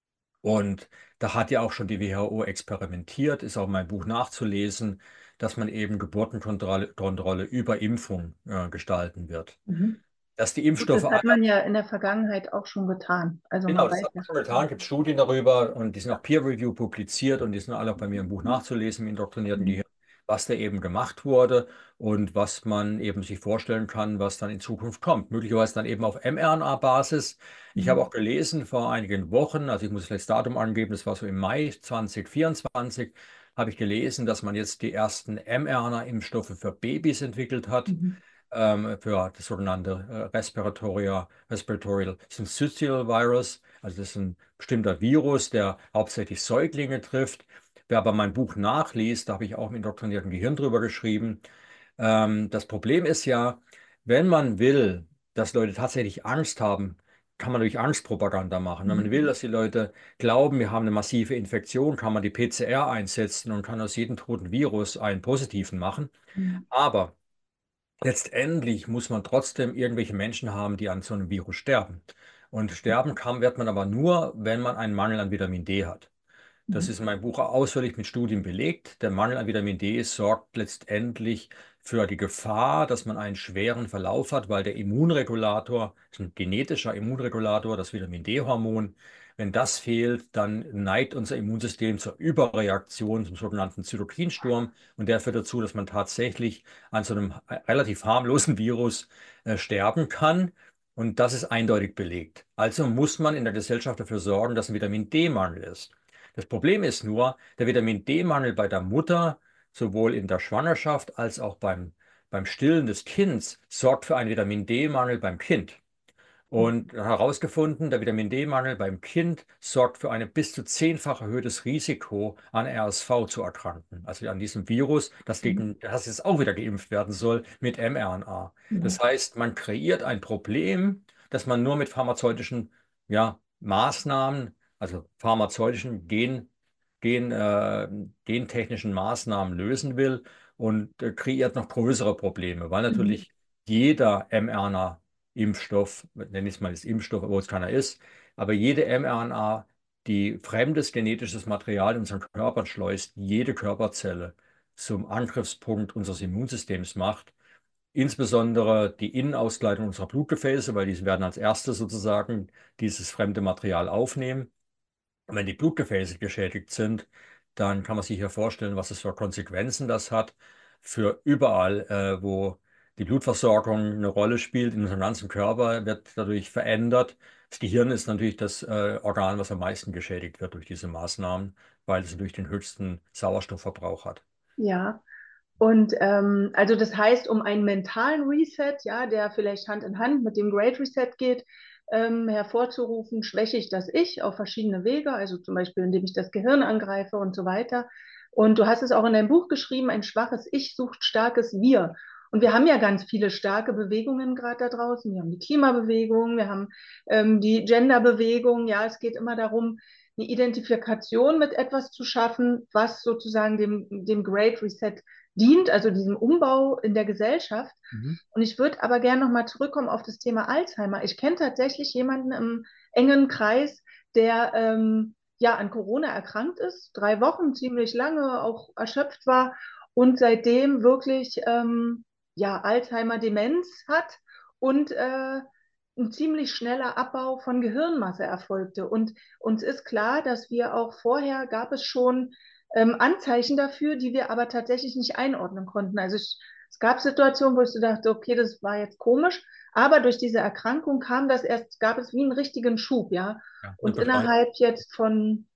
Und da hat ja auch schon die WHO experimentiert, ist auch in meinem Buch nachzulesen, dass man eben Geburtenkontrolle über Impfung gestalten wird. Mhm. Dass die Gut, Impfstoffe das alle. hat man ja in der Vergangenheit auch schon getan. Also Genau, man das weiß hat man ja. schon getan, gibt Studien darüber und die sind auch Peer-Review publiziert und die sind alle auch bei mir im Buch nachzulesen, im indoktrinierten Mhm. Gehirn, was da eben gemacht wurde und was man eben sich vorstellen kann, was dann in Zukunft kommt. Möglicherweise dann eben auf mRNA-Basis. Ich habe Mhm. auch gelesen vor einigen Wochen, also ich muss vielleicht das Datum angeben, das war so im Mai 2024, habe ich gelesen, dass man jetzt die ersten mRNA-Impfstoffe für Babys entwickelt hat Mhm. für das sogenannte Respiratory Syncytial Virus. Also das ist ein bestimmter Virus, der hauptsächlich Säuglinge trifft. Wer aber mein Buch nachliest, da habe ich auch im indoktrinierten Gehirn drüber geschrieben. Das Problem ist ja, wenn man will, dass Leute tatsächlich Angst haben, kann man durch Angstpropaganda machen. Wenn man will, Mhm. dass die Leute glauben, wir haben eine massive Infektion, kann man die PCR einsetzen und kann aus jedem toten Virus einen positiven machen. Mhm. Aber letztendlich muss man trotzdem irgendwelche Menschen haben, die an so einem Virus sterben. Und sterben kann, wird man aber nur, wenn man einen Mangel an Vitamin D hat. Das Mhm. ist in meinem Buch ausführlich mit Studien belegt. Der Mangel an Vitamin D sorgt letztendlich für die Gefahr, dass man einen schweren Verlauf hat, weil der Immunregulator, das ist ein genetischer Immunregulator, das Vitamin D-Hormon, wenn das fehlt, dann neigt unser Immunsystem zur Überreaktion, zum sogenannten Zytokinsturm. Und der führt dazu, dass man tatsächlich an so einem relativ harmlosen Virus sterben kann. Und das ist eindeutig belegt. Also muss man in der Gesellschaft dafür sorgen, dass ein Vitamin D-Mangel ist. Das Problem ist nur, der Vitamin D-Mangel bei der Mutter, sowohl in der Schwangerschaft als auch beim Stillen des Kindes, sorgt für einen Vitamin D-Mangel beim Kind. Und herausgefunden, der Vitamin D-Mangel beim Kind sorgt für ein bis zu 10-fach erhöhtes Risiko, an RSV zu erkranken. Also an diesem Virus, Mhm. das jetzt auch wieder geimpft werden soll, mit mRNA. Mhm. Das heißt, man kreiert ein Problem, das man nur mit pharmazeutischen, ja, Maßnahmen, also pharmazeutischen Gen, äh, gentechnischen Maßnahmen lösen will und kreiert noch größere Probleme, weil Mhm. natürlich jeder mRNA-Impfstoff, nenne ich es mal als Impfstoff, obwohl es keiner ist, aber jede mRNA, die fremdes genetisches Material in unseren Körpern schleust, jede Körperzelle zum Angriffspunkt unseres Immunsystems macht, insbesondere die Innenausgleitung unserer Blutgefäße, weil diese werden als erste sozusagen dieses fremde Material aufnehmen. Und wenn die Blutgefäße geschädigt sind, dann kann man sich ja vorstellen, was es für Konsequenzen das hat für überall, wo die Blutversorgung eine Rolle spielt. In unserem ganzen Körper wird dadurch verändert. Das Gehirn ist natürlich das Organ, was am meisten geschädigt wird durch diese Maßnahmen, weil es natürlich den höchsten Sauerstoffverbrauch hat. Ja. Und also das heißt, um einen mentalen Reset, ja, der vielleicht Hand in Hand mit dem Great Reset geht, hervorzurufen, schwäche ich das Ich auf verschiedene Wege, also zum Beispiel, indem ich das Gehirn angreife und so weiter. Und du hast es auch in deinem Buch geschrieben, ein schwaches Ich sucht starkes Wir. Und wir haben ja ganz viele starke Bewegungen gerade da draußen. Wir haben die Klimabewegung, wir haben die Genderbewegung. Ja, es geht immer darum, eine Identifikation mit etwas zu schaffen, was sozusagen dem Great Reset dient, also diesem Umbau in der Gesellschaft. Mhm. Und ich würde aber gerne nochmal zurückkommen auf das Thema Alzheimer. Ich kenne tatsächlich jemanden im engen Kreis, der ja an Corona erkrankt ist, 3 Wochen, ziemlich lange, auch erschöpft war und seitdem wirklich ja, Alzheimer-Demenz hat und ein ziemlich schneller Abbau von Gehirnmasse erfolgte. Und uns ist klar, dass wir auch vorher gab es schon Anzeichen dafür, die wir aber tatsächlich nicht einordnen konnten. Also es gab Situationen, wo ich so dachte, okay, das war jetzt komisch, aber durch diese Erkrankung kam das erst, gab es wie einen richtigen Schub, ja. Ja, eine Und Befreit innerhalb jetzt von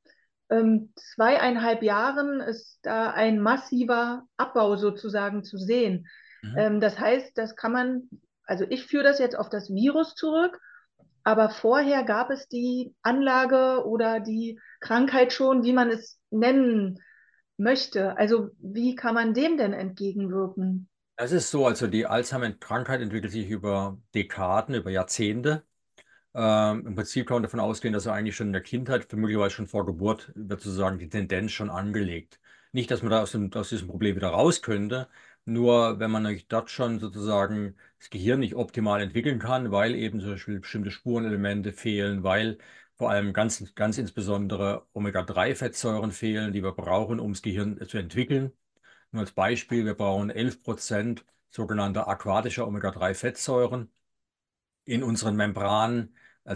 2,5 Jahren ist da ein massiver Abbau sozusagen zu sehen. mhm. Das heißt, das kann man, also ich führe das jetzt auf das Virus zurück, aber vorher gab es die Anlage oder die Krankheit schon, wie man es nennen möchte. Also wie kann man dem denn entgegenwirken? Es ist so, also die Alzheimer-Krankheit entwickelt sich über Dekaden, über Jahrzehnte. Im Prinzip kann man davon ausgehen, dass er eigentlich schon in der Kindheit, möglicherweise schon vor Geburt, wird sozusagen die Tendenz schon angelegt. Nicht, dass man da aus diesem Problem wieder raus könnte, nur wenn man natürlich dort schon sozusagen das Gehirn nicht optimal entwickeln kann, weil eben zum Beispiel bestimmte Spurenelemente fehlen, weil vor allem ganz insbesondere Omega-3-Fettsäuren fehlen, die wir brauchen, um das Gehirn zu entwickeln. Nur als Beispiel, wir brauchen 11% sogenannter aquatischer Omega-3-Fettsäuren in unseren Membranen,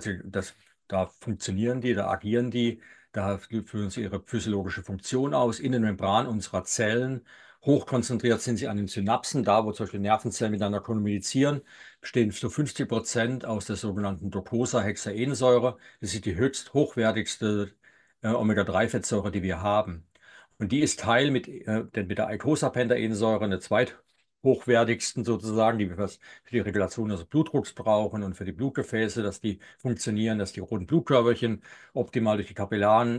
da funktionieren die, da agieren die, da führen sie ihre physiologische Funktion aus. In den Membranen unserer Zellen, hochkonzentriert sind sie an den Synapsen, da wo zum Beispiel Nervenzellen miteinander kommunizieren, bestehen so 50% aus der sogenannten Docosahexaensäure. Das ist die höchst hochwertigste Omega-3-Fettsäure, die wir haben. Und die ist Teil mit der Eicosapentaensäure, eine zweithochwertigsten sozusagen, die wir für die Regulation des Blutdrucks brauchen und für die Blutgefäße, dass die funktionieren, dass die roten Blutkörperchen optimal durch die Kapillaren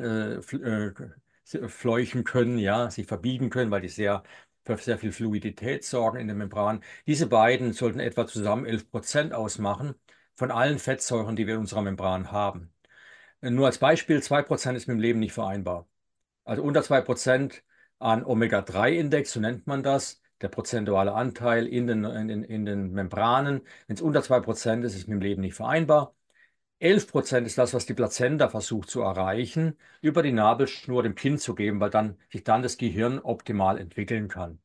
fleuchen können, ja, sich verbiegen können, weil die für sehr viel Fluidität sorgen in der Membran. Diese beiden sollten etwa zusammen 11% ausmachen von allen Fettsäuren, die wir in unserer Membran haben. Nur als Beispiel, 2% ist mit dem Leben nicht vereinbar. Also unter 2% an Omega-3-Index, so nennt man das, der prozentuale Anteil in den Membranen. Wenn es unter 2% ist, ist mit dem Leben nicht vereinbar. 11% ist das, was die Plazenta versucht zu erreichen, über die Nabelschnur dem Kind zu geben, weil dann sich dann das Gehirn optimal entwickeln kann.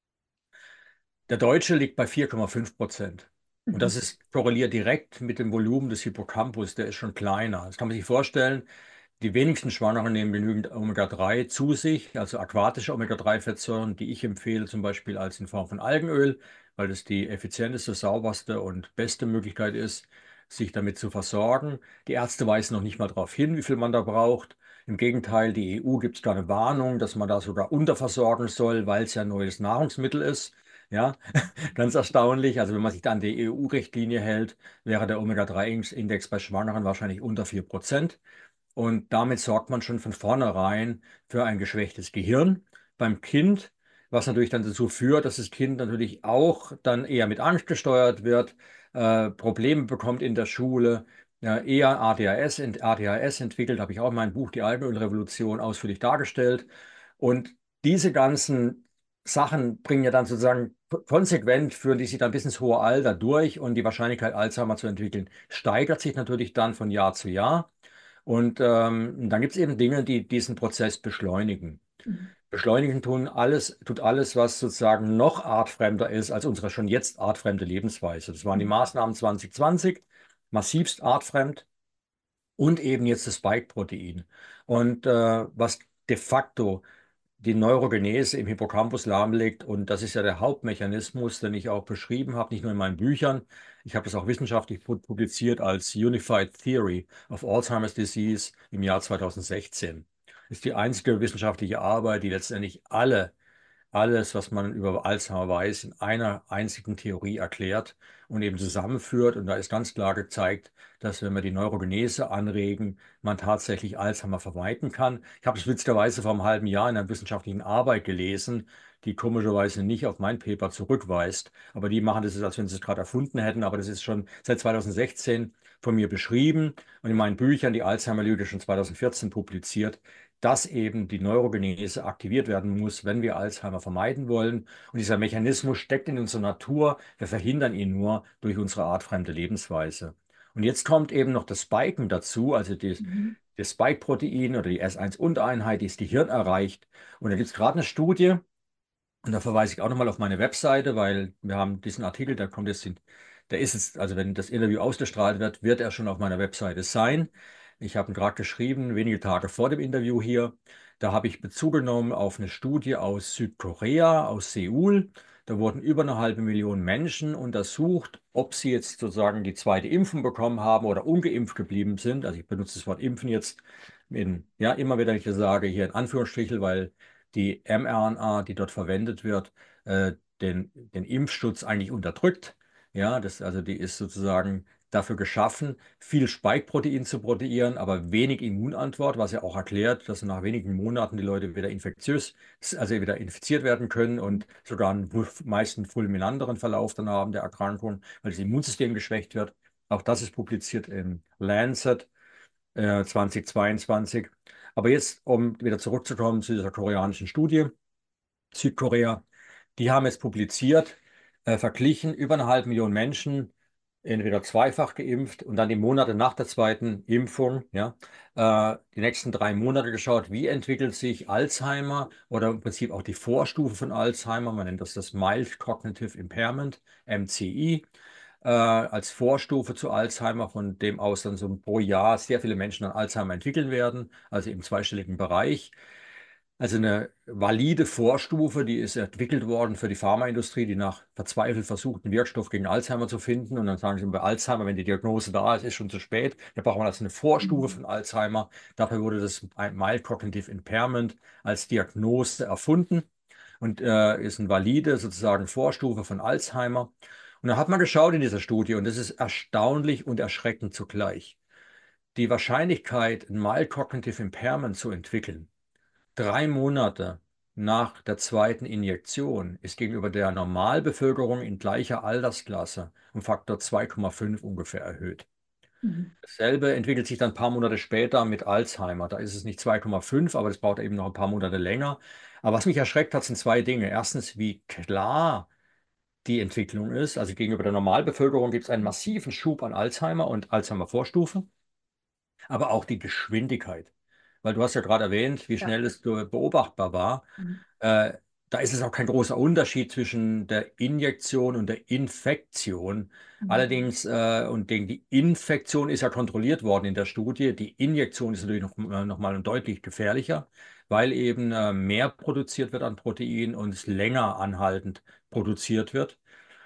Der Deutsche liegt bei 4,5%. Und Mhm. das ist korreliert direkt mit dem Volumen des Hippocampus, der ist schon kleiner. Das kann man sich vorstellen. Die wenigsten Schwangeren nehmen genügend Omega-3 zu sich, also aquatische Omega-3-Fettsäuren, die ich empfehle, zum Beispiel als in Form von Algenöl, weil das die effizienteste, sauberste und beste Möglichkeit ist, sich damit zu versorgen. Die Ärzte weisen noch nicht mal darauf hin, wie viel man da braucht. Im Gegenteil, die EU gibt sogar eine Warnung, dass man da sogar unterversorgen soll, weil es ja ein neues Nahrungsmittel ist. Ja, ganz erstaunlich. Also wenn man sich da an die EU-Richtlinie hält, wäre der Omega-3-Index bei Schwangeren wahrscheinlich unter 4%. Und damit sorgt man schon von vornherein für ein geschwächtes Gehirn beim Kind, was natürlich dann dazu führt, dass das Kind natürlich auch dann eher mit Angst gesteuert wird, Probleme bekommt in der Schule, eher ADHS entwickelt, habe ich auch in meinem Buch Die Algenölrevolution ausführlich dargestellt. Und diese ganzen Sachen bringen ja dann sozusagen konsequent, führen die sich dann bis ins hohe Alter durch und die Wahrscheinlichkeit, Alzheimer zu entwickeln, steigert sich natürlich dann von Jahr zu Jahr. Und dann gibt es eben Dinge, die diesen Prozess beschleunigen. Mhm. Beschleunigen tut alles, was sozusagen noch artfremder ist als unsere schon jetzt artfremde Lebensweise. Das waren die Mhm. Maßnahmen 2020, massivst artfremd und eben jetzt das Spike-Protein. Und was de facto die Neurogenese im Hippocampus lahmlegt. Und das ist ja der Hauptmechanismus, den ich auch beschrieben habe, nicht nur in meinen Büchern. Ich habe das auch wissenschaftlich publiziert als Unified Theory of Alzheimer's Disease im Jahr 2016. Ist die einzige wissenschaftliche Arbeit, die letztendlich alles, was man über Alzheimer weiß, in einer einzigen Theorie erklärt und eben zusammenführt. Und da ist ganz klar gezeigt, dass wenn wir die Neurogenese anregen, man tatsächlich Alzheimer vermeiden kann. Ich habe es witzigerweise vor einem halben Jahr in einer wissenschaftlichen Arbeit gelesen, die komischerweise nicht auf mein Paper zurückweist. Aber die machen das jetzt, als wenn sie es gerade erfunden hätten. Aber das ist schon seit 2016 von mir beschrieben und in meinen Büchern, die Alzheimer-Lüge, schon 2014 publiziert, dass eben die Neurogenese aktiviert werden muss, wenn wir Alzheimer vermeiden wollen. Und dieser Mechanismus steckt in unserer Natur. Wir verhindern ihn nur durch unsere artfremde Lebensweise. Und jetzt kommt eben noch das Spiken dazu, also Mhm. das Spike-Protein oder die S1-Einheit, die das Gehirn erreicht. Und da gibt es gerade eine Studie, und da verweise ich auch nochmal auf meine Webseite, weil wir haben diesen Artikel, der ist jetzt, also wenn das Interview ausgestrahlt wird, wird er schon auf meiner Webseite sein. Ich habe ihn gerade geschrieben, wenige Tage vor dem Interview hier. Da habe ich Bezug genommen auf eine Studie aus Südkorea, aus Seoul. Da wurden über 1,5 Million Menschen untersucht, ob sie jetzt sozusagen die zweite Impfung bekommen haben oder ungeimpft geblieben sind. Also ich benutze das Wort Impfen jetzt ja, immer wieder, wenn ich das sage, hier in Anführungsstrichen, weil die mRNA, die dort verwendet wird, den Impfschutz eigentlich unterdrückt. Ja, also die ist sozusagen dafür geschaffen, viel Spike-Protein zu produzieren, aber wenig Immunantwort, was ja auch erklärt, dass nach wenigen Monaten die Leute wieder also wieder infiziert werden können und sogar einen meist fulminanteren Verlauf dann haben der Erkrankung, weil das Immunsystem geschwächt wird. Auch das ist publiziert im Lancet 2022. Aber jetzt, um wieder zurückzukommen zu dieser koreanischen Studie, Südkorea, die haben jetzt publiziert, verglichen über 1,5 Million Menschen, entweder zweifach geimpft und dann die Monate nach der zweiten Impfung, ja, die nächsten 3 Monate geschaut, wie entwickelt sich Alzheimer oder im Prinzip auch die Vorstufe von Alzheimer, man nennt das Mild Cognitive Impairment, MCI, als Vorstufe zu Alzheimer, von dem aus dann so pro Jahr sehr viele Menschen an Alzheimer entwickeln werden, also im zweistelligen Bereich. Also eine valide Vorstufe, die ist entwickelt worden für die Pharmaindustrie, die nach verzweifelt versucht, einen Wirkstoff gegen Alzheimer zu finden. Und dann sagen sie bei Alzheimer, wenn die Diagnose da ist, ist schon zu spät. Da braucht man also eine Vorstufe Mhm. von Alzheimer. Dafür wurde das Mild Cognitive Impairment als Diagnose erfunden und ist eine valide sozusagen Vorstufe von Alzheimer. Und da hat man geschaut in dieser Studie, und das ist erstaunlich und erschreckend zugleich. Die Wahrscheinlichkeit, ein Mild Cognitive Impairment zu entwickeln, 3 Monate nach der zweiten Injektion, ist gegenüber der Normalbevölkerung in gleicher Altersklasse um Faktor 2,5 ungefähr erhöht. Mhm. Dasselbe entwickelt sich dann ein paar Monate später mit Alzheimer. Da ist es nicht 2,5, aber das braucht eben noch ein paar Monate länger. Aber was mich erschreckt hat, sind zwei Dinge. Erstens, wie klar die Entwicklung ist. Also gegenüber der Normalbevölkerung gibt es einen massiven Schub an Alzheimer und Alzheimer-Vorstufen, aber auch die Geschwindigkeit. Weil du hast ja gerade erwähnt, wie Ja. schnell es beobachtbar war. Mhm. Äh, Da ist es auch kein großer Unterschied zwischen der Injektion und der Infektion. Mhm. Allerdings, die Infektion ist ja kontrolliert worden in der Studie. Die Injektion ist natürlich noch mal deutlich gefährlicher, weil eben mehr produziert wird an Protein und es länger anhaltend produziert wird.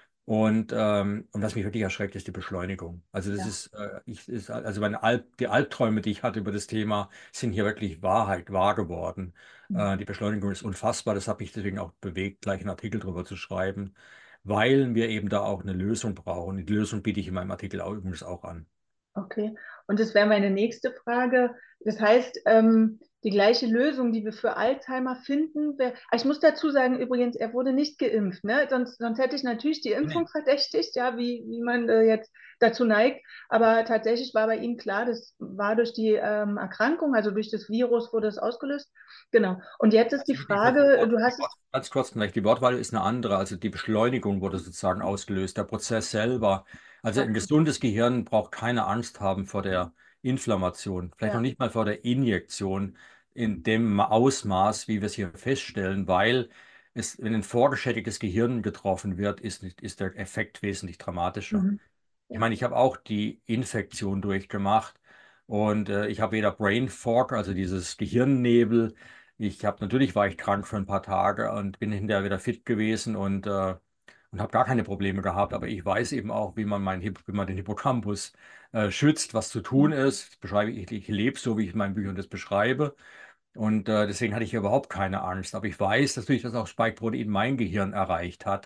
Und was mich wirklich erschreckt, ist die Beschleunigung. Also das Ja. ist, also die Albträume, die ich hatte über das Thema, sind hier wirklich wahr geworden. Mhm. Die Beschleunigung ist unfassbar. Das hat mich deswegen auch bewegt, gleich einen Artikel darüber zu schreiben, weil wir eben da auch eine Lösung brauchen. Die Lösung biete ich in meinem Artikel auch übrigens auch an. Okay. Und das wäre meine nächste Frage. Das heißt, die gleiche Lösung, die wir für Alzheimer finden, ich muss dazu sagen, übrigens, er wurde nicht geimpft, ne? Sonst hätte ich natürlich die Impfung Nee. verdächtigt, ja, wie man jetzt dazu neigt. Aber tatsächlich war bei ihm klar, das war durch die Erkrankung, also durch das Virus wurde es ausgelöst. Genau. Und jetzt ist die Also die Frage, du hast es. Ganz kurz vielleicht, die Wortwahl ist eine andere. Also die Beschleunigung wurde sozusagen ausgelöst, der Prozess selber. Also ein Okay. gesundes Gehirn braucht keine Angst haben vor der Inflammation, vielleicht noch Ja. nicht mal vor der Injektion in dem Ausmaß, wie wir es hier feststellen, weil wenn ein vorgeschädigtes Gehirn getroffen wird, ist der Effekt wesentlich dramatischer. Mhm. Ich Ja. meine, ich habe auch die Infektion durchgemacht und ich habe weder Brain Fog, also dieses Gehirnnebel. Natürlich war ich krank für ein paar Tage und bin hinterher wieder fit gewesen und habe gar keine Probleme gehabt. Aber ich weiß eben auch, wie man den Hippocampus schützt, was zu tun Mhm. ist. Das beschreibe ich lebe so, wie ich in meinen Büchern das beschreibe. Und deswegen hatte ich überhaupt keine Angst. Aber ich weiß natürlich, dass auch Spike-Protein mein Gehirn erreicht hat.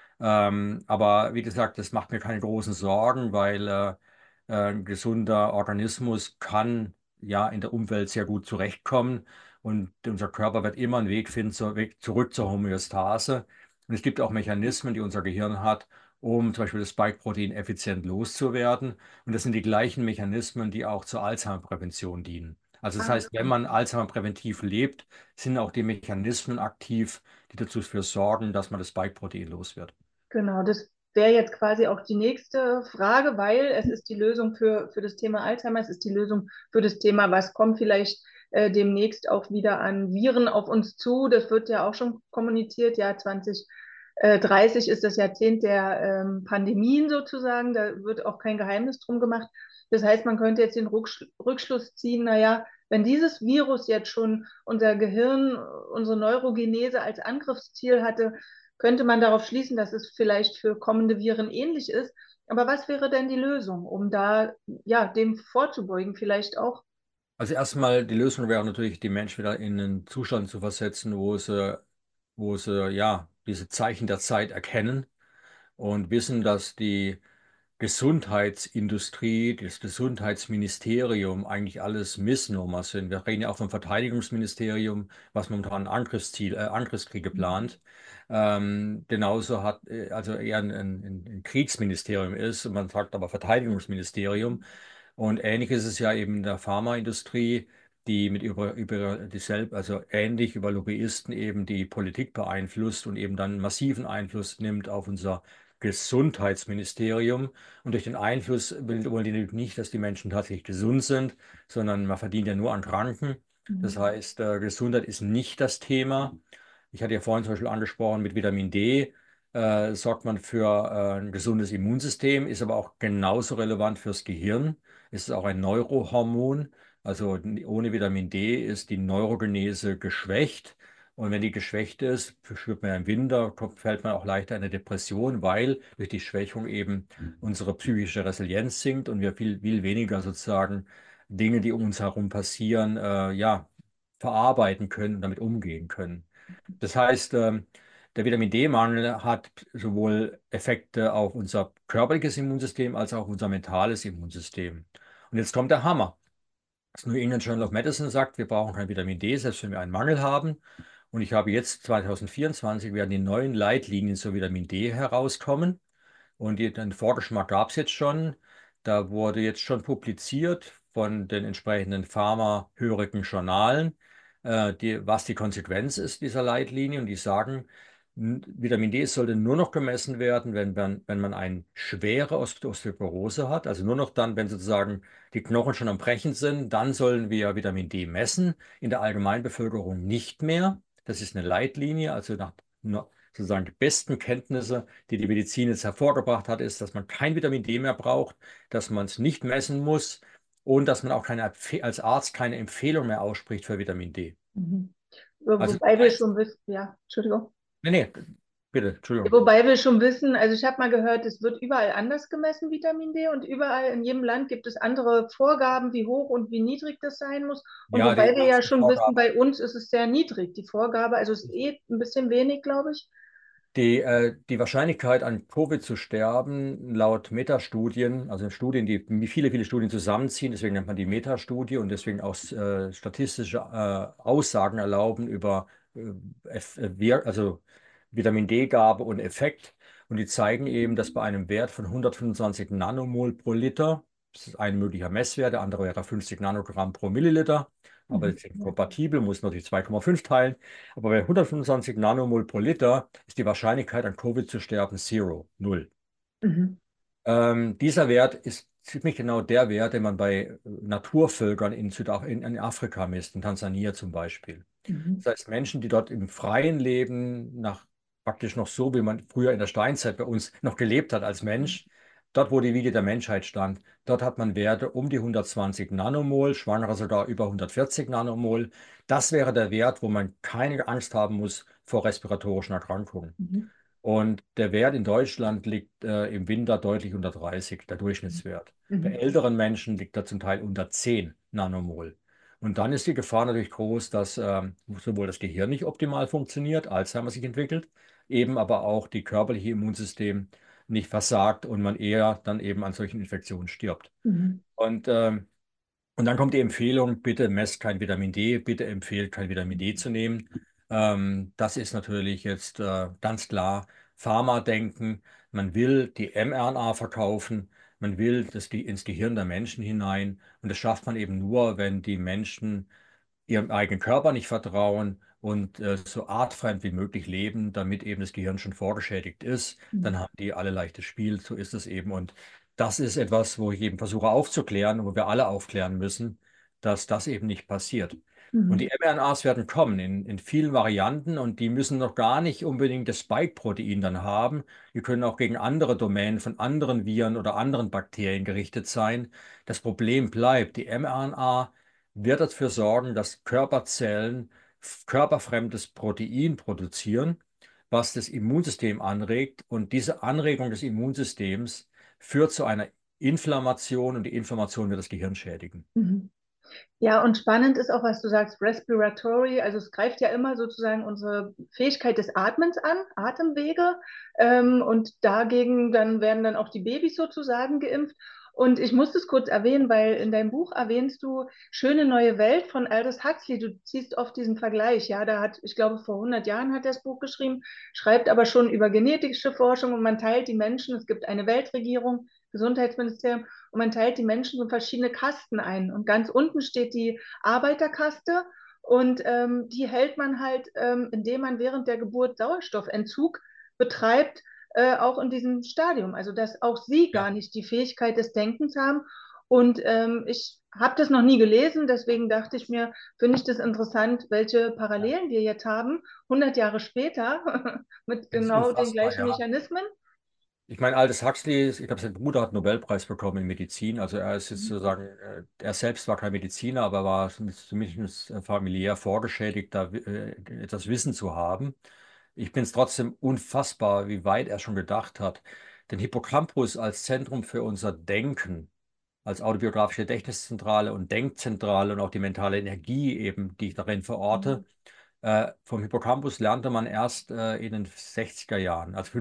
Aber wie gesagt, das macht mir keine großen Sorgen, weil ein gesunder Organismus kann ja in der Umwelt sehr gut zurechtkommen und unser Körper wird immer einen Weg finden, Weg zurück zur Homöostase. Und es gibt auch Mechanismen, die unser Gehirn hat, um zum Beispiel das Spike-Protein effizient loszuwerden. Und das sind die gleichen Mechanismen, die auch zur Alzheimer-Prävention dienen. Also das Ah, heißt, wenn man Alzheimer präventiv lebt, sind auch die Mechanismen aktiv, die dazu für sorgen, dass man das Spike-Protein los wird. genau, das wäre jetzt quasi auch die nächste Frage, weil es ist die Lösung für das Thema Alzheimer, es ist die Lösung für das Thema, was kommt vielleicht demnächst auch wieder an Viren auf uns zu. Das wird ja auch schon kommuniziert. Ja, 2030 ist das Jahrzehnt der Pandemien sozusagen. Da wird auch kein Geheimnis drum gemacht. Das heißt, man könnte jetzt den Rückschluss ziehen, naja, wenn dieses Virus jetzt schon unser Gehirn, unsere Neurogenese als Angriffsziel hatte, könnte man darauf schließen, dass es vielleicht für kommende Viren ähnlich ist. Aber was wäre denn die Lösung, um da ja dem vorzubeugen, vielleicht auch? Also erstmal, die Lösung wäre natürlich, die Menschen wieder in einen Zustand zu versetzen, wo sie ja diese Zeichen der Zeit erkennen und wissen, dass die Gesundheitsindustrie, das Gesundheitsministerium eigentlich alles Missnomer sind. Wir reden ja auch vom Verteidigungsministerium, was momentan Angriffskriege plant. Genauso also eher ein Kriegsministerium ist, man sagt aber Verteidigungsministerium. Und ähnlich ist es ja eben in der Pharmaindustrie, die über dieselbe, also ähnlich über Lobbyisten eben die Politik beeinflusst und eben dann massiven Einfluss nimmt auf unser Gesundheitsministerium. Und durch den Einfluss wollen die natürlich nicht, dass die Menschen tatsächlich gesund sind, sondern man verdient ja nur an Kranken. Das Mhm. heißt, Gesundheit ist nicht das Thema. Ich hatte ja vorhin zum Beispiel angesprochen, mit Vitamin D sorgt man für ein gesundes Immunsystem, ist aber auch genauso relevant fürs Gehirn. Es ist auch ein Neurohormon. Also ohne Vitamin D ist die Neurogenese geschwächt. Und wenn die geschwächt ist, spürt man ja im Winter, fällt man auch leichter in eine Depression, weil durch die Schwächung eben unsere psychische Resilienz sinkt und wir viel weniger sozusagen Dinge, die um uns herum passieren, ja, verarbeiten können und damit umgehen können. Das heißt, der Vitamin D-Mangel hat sowohl Effekte auf unser körperliches Immunsystem als auch auf unser mentales Immunsystem. Und jetzt kommt der Hammer. Das New England Journal of Medicine sagt, wir brauchen kein Vitamin D, selbst wenn wir einen Mangel haben. Und ich habe jetzt 2024 werden die neuen Leitlinien zur Vitamin D herauskommen. Und den Vorgeschmack gab es jetzt schon. Da wurde jetzt schon publiziert von den entsprechenden pharmahörigen Journalen, was die Konsequenz ist dieser Leitlinie. Und die sagen, Vitamin D sollte nur noch gemessen werden, wenn man eine schwere Osteoporose hat. Also nur noch dann, wenn sozusagen die Knochen schon am Brechen sind, dann sollen wir Vitamin D messen. In der Allgemeinbevölkerung nicht mehr. Das ist eine Leitlinie, also sozusagen die besten Kenntnisse, die die Medizin jetzt hervorgebracht hat, ist, dass man kein Vitamin D mehr braucht, dass man es nicht messen muss und dass man auch als Arzt keine Empfehlung mehr ausspricht für Vitamin D. Mhm. Also Wobei wir schon wissen, ja, Entschuldigung. nee, nee, bitte, Entschuldigung. Wobei wir schon wissen, also ich habe mal gehört, es wird überall anders gemessen, Vitamin D, und überall in jedem Land gibt es andere Vorgaben, wie hoch und wie niedrig das sein muss. Und Ja, wobei die wir ja ernsten schon wissen, Vorgaben. bei uns ist es sehr niedrig, die Vorgabe, also es ist eh ein bisschen wenig, glaube ich. Die Wahrscheinlichkeit, an Covid zu sterben, laut Metastudien, also Studien, die viele, viele Studien zusammenziehen, deswegen nennt man die Metastudie und deswegen auch statistische Aussagen erlauben über also Vitamin D-Gabe und Effekt. Und die zeigen eben, dass bei einem Wert von 125 Nanomol pro Liter, das ist ein möglicher Messwert, der andere wäre 50 Nanogramm pro Milliliter, aber Mhm. das ist kompatibel, muss natürlich 2,5 teilen. Aber bei 125 Nanomol pro Liter ist die Wahrscheinlichkeit, an Covid zu sterben, Zero, null. Mhm. Dieser Wert ist ziemlich genau der Wert, den man bei Naturvölkern in Afrika misst, in Tansania zum Beispiel. Mhm. Das heißt, Menschen, die dort im Freien leben, praktisch noch so, wie man früher in der Steinzeit bei uns noch gelebt hat als Mensch, dort, wo die Wiege der Menschheit stand, dort hat man Werte um die 120 Nanomol, Schwangere sogar über 140 Nanomol. Das wäre der Wert, wo man keine Angst haben muss vor respiratorischen Erkrankungen. Mhm. Und der Wert in Deutschland liegt im Winter deutlich unter 30, der Durchschnittswert. Bei Mhm. älteren Menschen liegt er zum Teil unter 10 Nanomol. Und dann ist die Gefahr natürlich groß, dass sowohl das Gehirn nicht optimal funktioniert, Alzheimer sich entwickelt, eben aber auch die körperliche Immunsystem nicht versagt und man eher dann eben an solchen Infektionen stirbt. Mhm. Und dann kommt die Empfehlung, bitte messt kein Vitamin D, bitte empfehlt kein Vitamin D zu nehmen. Das ist natürlich jetzt ganz klar Pharmadenken. Man will die mRNA verkaufen, man will ins Gehirn der Menschen hinein. Und das schafft man eben nur, wenn die Menschen ihrem eigenen Körper nicht vertrauen und so artfremd wie möglich leben, damit eben das Gehirn schon vorgeschädigt ist. Mhm. Dann haben die alle leichtes Spiel, so ist es eben. Und das ist etwas, wo ich eben versuche aufzuklären und wo wir alle aufklären müssen, dass das eben nicht passiert. Und Mhm. die mRNAs werden kommen in vielen Varianten und die müssen noch gar nicht unbedingt das Spike-Protein dann haben. Die können auch gegen andere Domänen von anderen Viren oder anderen Bakterien gerichtet sein. Das Problem bleibt, die mRNA wird dafür sorgen, dass Körperzellen körperfremdes Protein produzieren, was das Immunsystem anregt. Und diese Anregung des Immunsystems führt zu einer Inflammation und die Inflammation wird das Gehirn schädigen. Mhm. Ja, und spannend ist auch, was du sagst, respiratory, also es greift ja immer sozusagen unsere Fähigkeit des Atmens an, Atemwege, und dagegen dann werden dann auch die Babys sozusagen geimpft. Und ich muss das kurz erwähnen, weil in deinem Buch erwähnst du Schöne neue Welt von Aldous Huxley. Du ziehst oft diesen Vergleich, ja, ich glaube, vor 100 Jahren hat er das Buch geschrieben, schreibt aber schon über genetische Forschung und man teilt die Menschen, es gibt eine Weltregierung, Gesundheitsministerium, und man teilt die Menschen so in verschiedene Kasten ein. Und ganz unten steht die Arbeiterkaste und die hält man halt, indem man während der Geburt Sauerstoffentzug betreibt, auch in diesem Stadium. Also dass auch sie gar Ja. nicht die Fähigkeit des Denkens haben. Und ich habe das noch nie gelesen, deswegen dachte ich mir, finde ich das interessant, welche Ja. Parallelen wir jetzt haben, 100 Jahre später, mit Es ist genau den unfassbar, gleichen ja. Mechanismen. Ich meine, Aldous Huxley, ich glaube, sein Bruder hat einen Nobelpreis bekommen in Medizin. Also er ist jetzt Mhm. sozusagen, er selbst war kein Mediziner, aber war zumindest familiär vorgeschädigt, da etwas Wissen zu haben. Ich bin es trotzdem unfassbar, wie weit er schon gedacht hat. Den Hippocampus als Zentrum für unser Denken, als autobiografische Gedächtniszentrale und Denkzentrale und auch die mentale Energie eben, die ich darin verorte. Vom Hippocampus lernte man erst in den 60er Jahren, also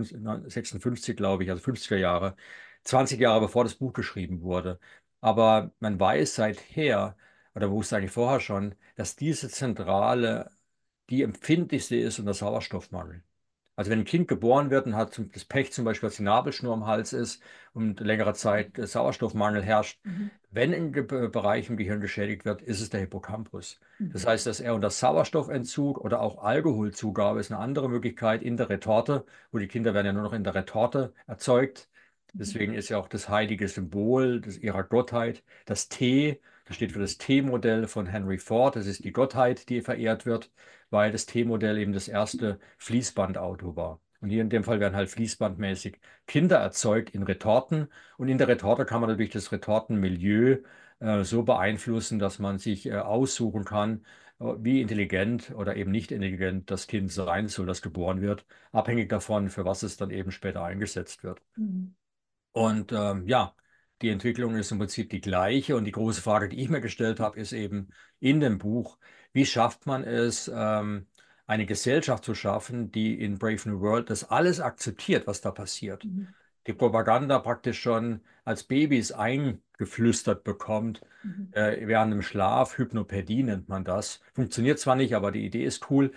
56, glaube ich, also 50er Jahre, 20 Jahre bevor das Buch geschrieben wurde. Aber man weiß seither, oder wusste eigentlich vorher schon, dass diese Zentrale die empfindlichste ist unter Sauerstoffmangel. Also wenn ein Kind geboren wird und hat das Pech zum Beispiel, dass die Nabelschnur am Hals ist und längere Zeit Sauerstoffmangel herrscht, Mhm. wenn ein Bereich im Gehirn geschädigt wird, ist es der Hippocampus. Das Mhm. heißt, dass er unter Sauerstoffentzug oder auch Alkoholzugabe ist eine andere Möglichkeit in der Retorte, wo die Kinder werden ja nur noch in der Retorte erzeugt. Mhm. Deswegen ist ja auch das heilige Symbol ihrer Gottheit das T. Das steht für das T-Modell von Henry Ford. Das ist die Gottheit, die verehrt wird, weil das T-Modell eben das erste Fließbandauto war. Und hier in dem Fall werden halt fließbandmäßig Kinder erzeugt in Retorten. Und in der Retorte kann man natürlich das Retortenmilieu so beeinflussen, dass man sich aussuchen kann, wie intelligent oder eben nicht intelligent das Kind sein soll, das geboren wird, abhängig davon, für was es dann eben später eingesetzt wird. Mhm. Und ja, die Entwicklung ist im Prinzip die gleiche. Und die große Frage, die ich mir gestellt habe, ist eben in dem Buch, wie schafft man es, eine Gesellschaft zu schaffen, die in Brave New World das alles akzeptiert, was da passiert. Mhm. Die Propaganda praktisch schon als Babys eingeflüstert bekommt, Mhm. während dem Schlaf, Hypnopädie nennt man das. Funktioniert zwar nicht, aber die Idee ist cool.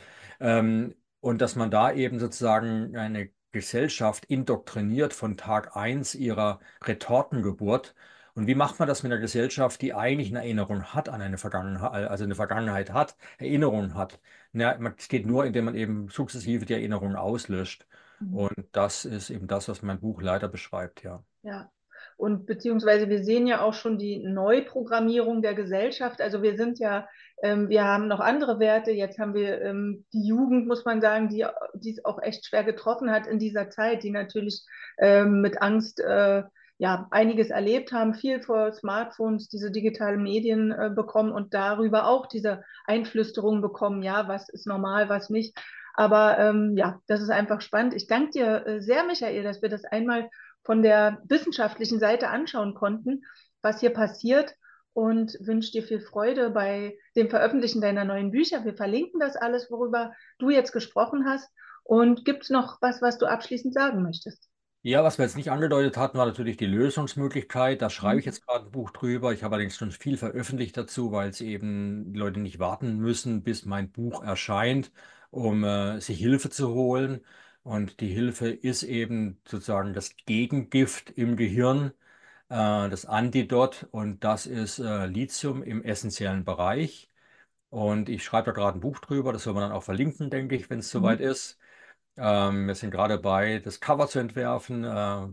Und dass man da eben sozusagen eine Gesellschaft indoktriniert von Tag eins ihrer Retortengeburt. Und wie macht man das mit einer Gesellschaft, die eigentlich eine Erinnerung hat an eine Vergangenheit, also eine Vergangenheit hat, Erinnerungen hat? Na, es geht nur, indem man eben sukzessive die Erinnerungen auslöscht. Mhm. Und das ist eben das, was mein Buch leider beschreibt, ja. Ja, und beziehungsweise wir sehen ja auch schon die Neuprogrammierung der Gesellschaft. Also wir sind ja, wir haben noch andere Werte. Jetzt haben wir die Jugend, muss man sagen, die es auch echt schwer getroffen hat in dieser Zeit, die natürlich mit Angst ja einiges erlebt haben, viel vor Smartphones, diese digitalen Medien bekommen und darüber auch diese Einflüsterungen bekommen, ja, was ist normal, was nicht. Aber ja, das ist einfach spannend. Ich danke dir sehr, Michael, dass wir das einmal von der wissenschaftlichen Seite anschauen konnten, was hier passiert und wünsche dir viel Freude bei dem Veröffentlichen deiner neuen Bücher. Wir verlinken das alles, worüber du jetzt gesprochen hast. Und gibt es noch was, was du abschließend sagen möchtest? Ja, was wir jetzt nicht angedeutet hatten, war natürlich die Lösungsmöglichkeit. Da schreibe ich Mhm. jetzt gerade ein Buch drüber. Ich habe allerdings schon viel veröffentlicht dazu, weil es eben die Leute nicht warten müssen, bis mein Buch erscheint, um sich Hilfe zu holen. Und die Hilfe ist eben sozusagen das Gegengift im Gehirn, das Antidot. Und das ist Lithium im essentiellen Bereich. Und ich schreibe da gerade ein Buch drüber. Das soll man dann auch verlinken, denke ich, wenn es soweit Mhm. ist. Wir sind gerade dabei, das Cover zu entwerfen.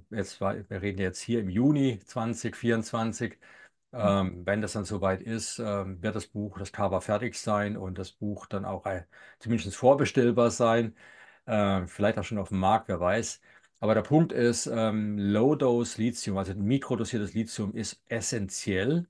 Wir reden jetzt hier im Juni 2024. Wenn das dann soweit ist, wird das Buch, das Cover fertig sein und das Buch dann auch zumindest vorbestellbar sein. Vielleicht auch schon auf dem Markt, wer weiß. Aber der Punkt ist, Low-Dose Lithium, also mikrodosiertes Lithium, ist essentiell.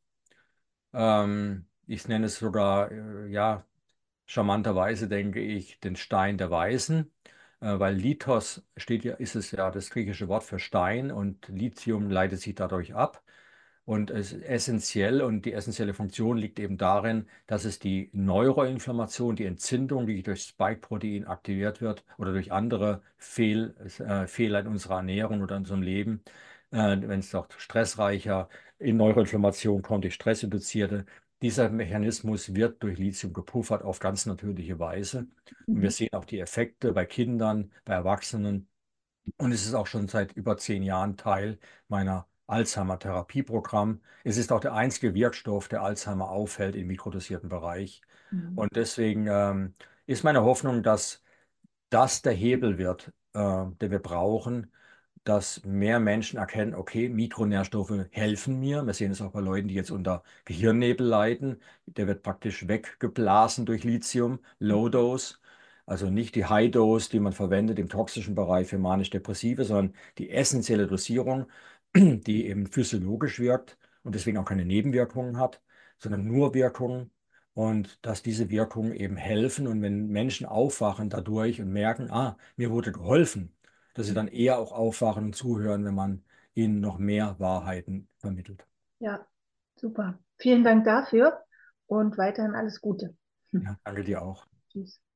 Ich nenne es sogar, ja, charmanterweise denke ich, den Stein der Weisen, weil Lithos steht ja, ist es ja das griechische Wort für Stein und Lithium leitet sich dadurch ab. Und es ist essentiell und die essentielle Funktion liegt eben darin, dass es die Neuroinflammation, die Entzündung, die durch Spike-Protein aktiviert wird oder durch andere Fehler in unserer Ernährung oder in unserem Leben, wenn es doch stressreicher in Neuroinflammation kommt, durch Stressinduzierte, dieser Mechanismus wird durch Lithium gepuffert auf ganz natürliche Weise. Und wir Mhm. sehen auch die Effekte bei Kindern, bei Erwachsenen. Und es ist auch schon seit über 10 Jahren Teil meiner Alzheimer-Therapieprogramm. Es ist auch der einzige Wirkstoff, der Alzheimer aufhält im mikrodosierten Bereich. Mhm. Und deswegen ist meine Hoffnung, dass das der Hebel wird, den wir brauchen, dass mehr Menschen erkennen, okay, Mikronährstoffe helfen mir. Wir sehen es auch bei Leuten, die jetzt unter Gehirnnebel leiden. Der wird praktisch weggeblasen durch Lithium, Low Dose. Also nicht die High Dose, die man verwendet im toxischen Bereich für manisch-depressive, sondern die essentielle Dosierung, die eben physiologisch wirkt und deswegen auch keine Nebenwirkungen hat, sondern nur Wirkungen und dass diese Wirkungen eben helfen. Und wenn Menschen aufwachen dadurch und merken, mir wurde geholfen, dass sie dann eher auch aufwachen und zuhören, wenn man ihnen noch mehr Wahrheiten vermittelt. Ja, super. Vielen Dank dafür und weiterhin alles Gute. Ja, danke dir auch. Tschüss.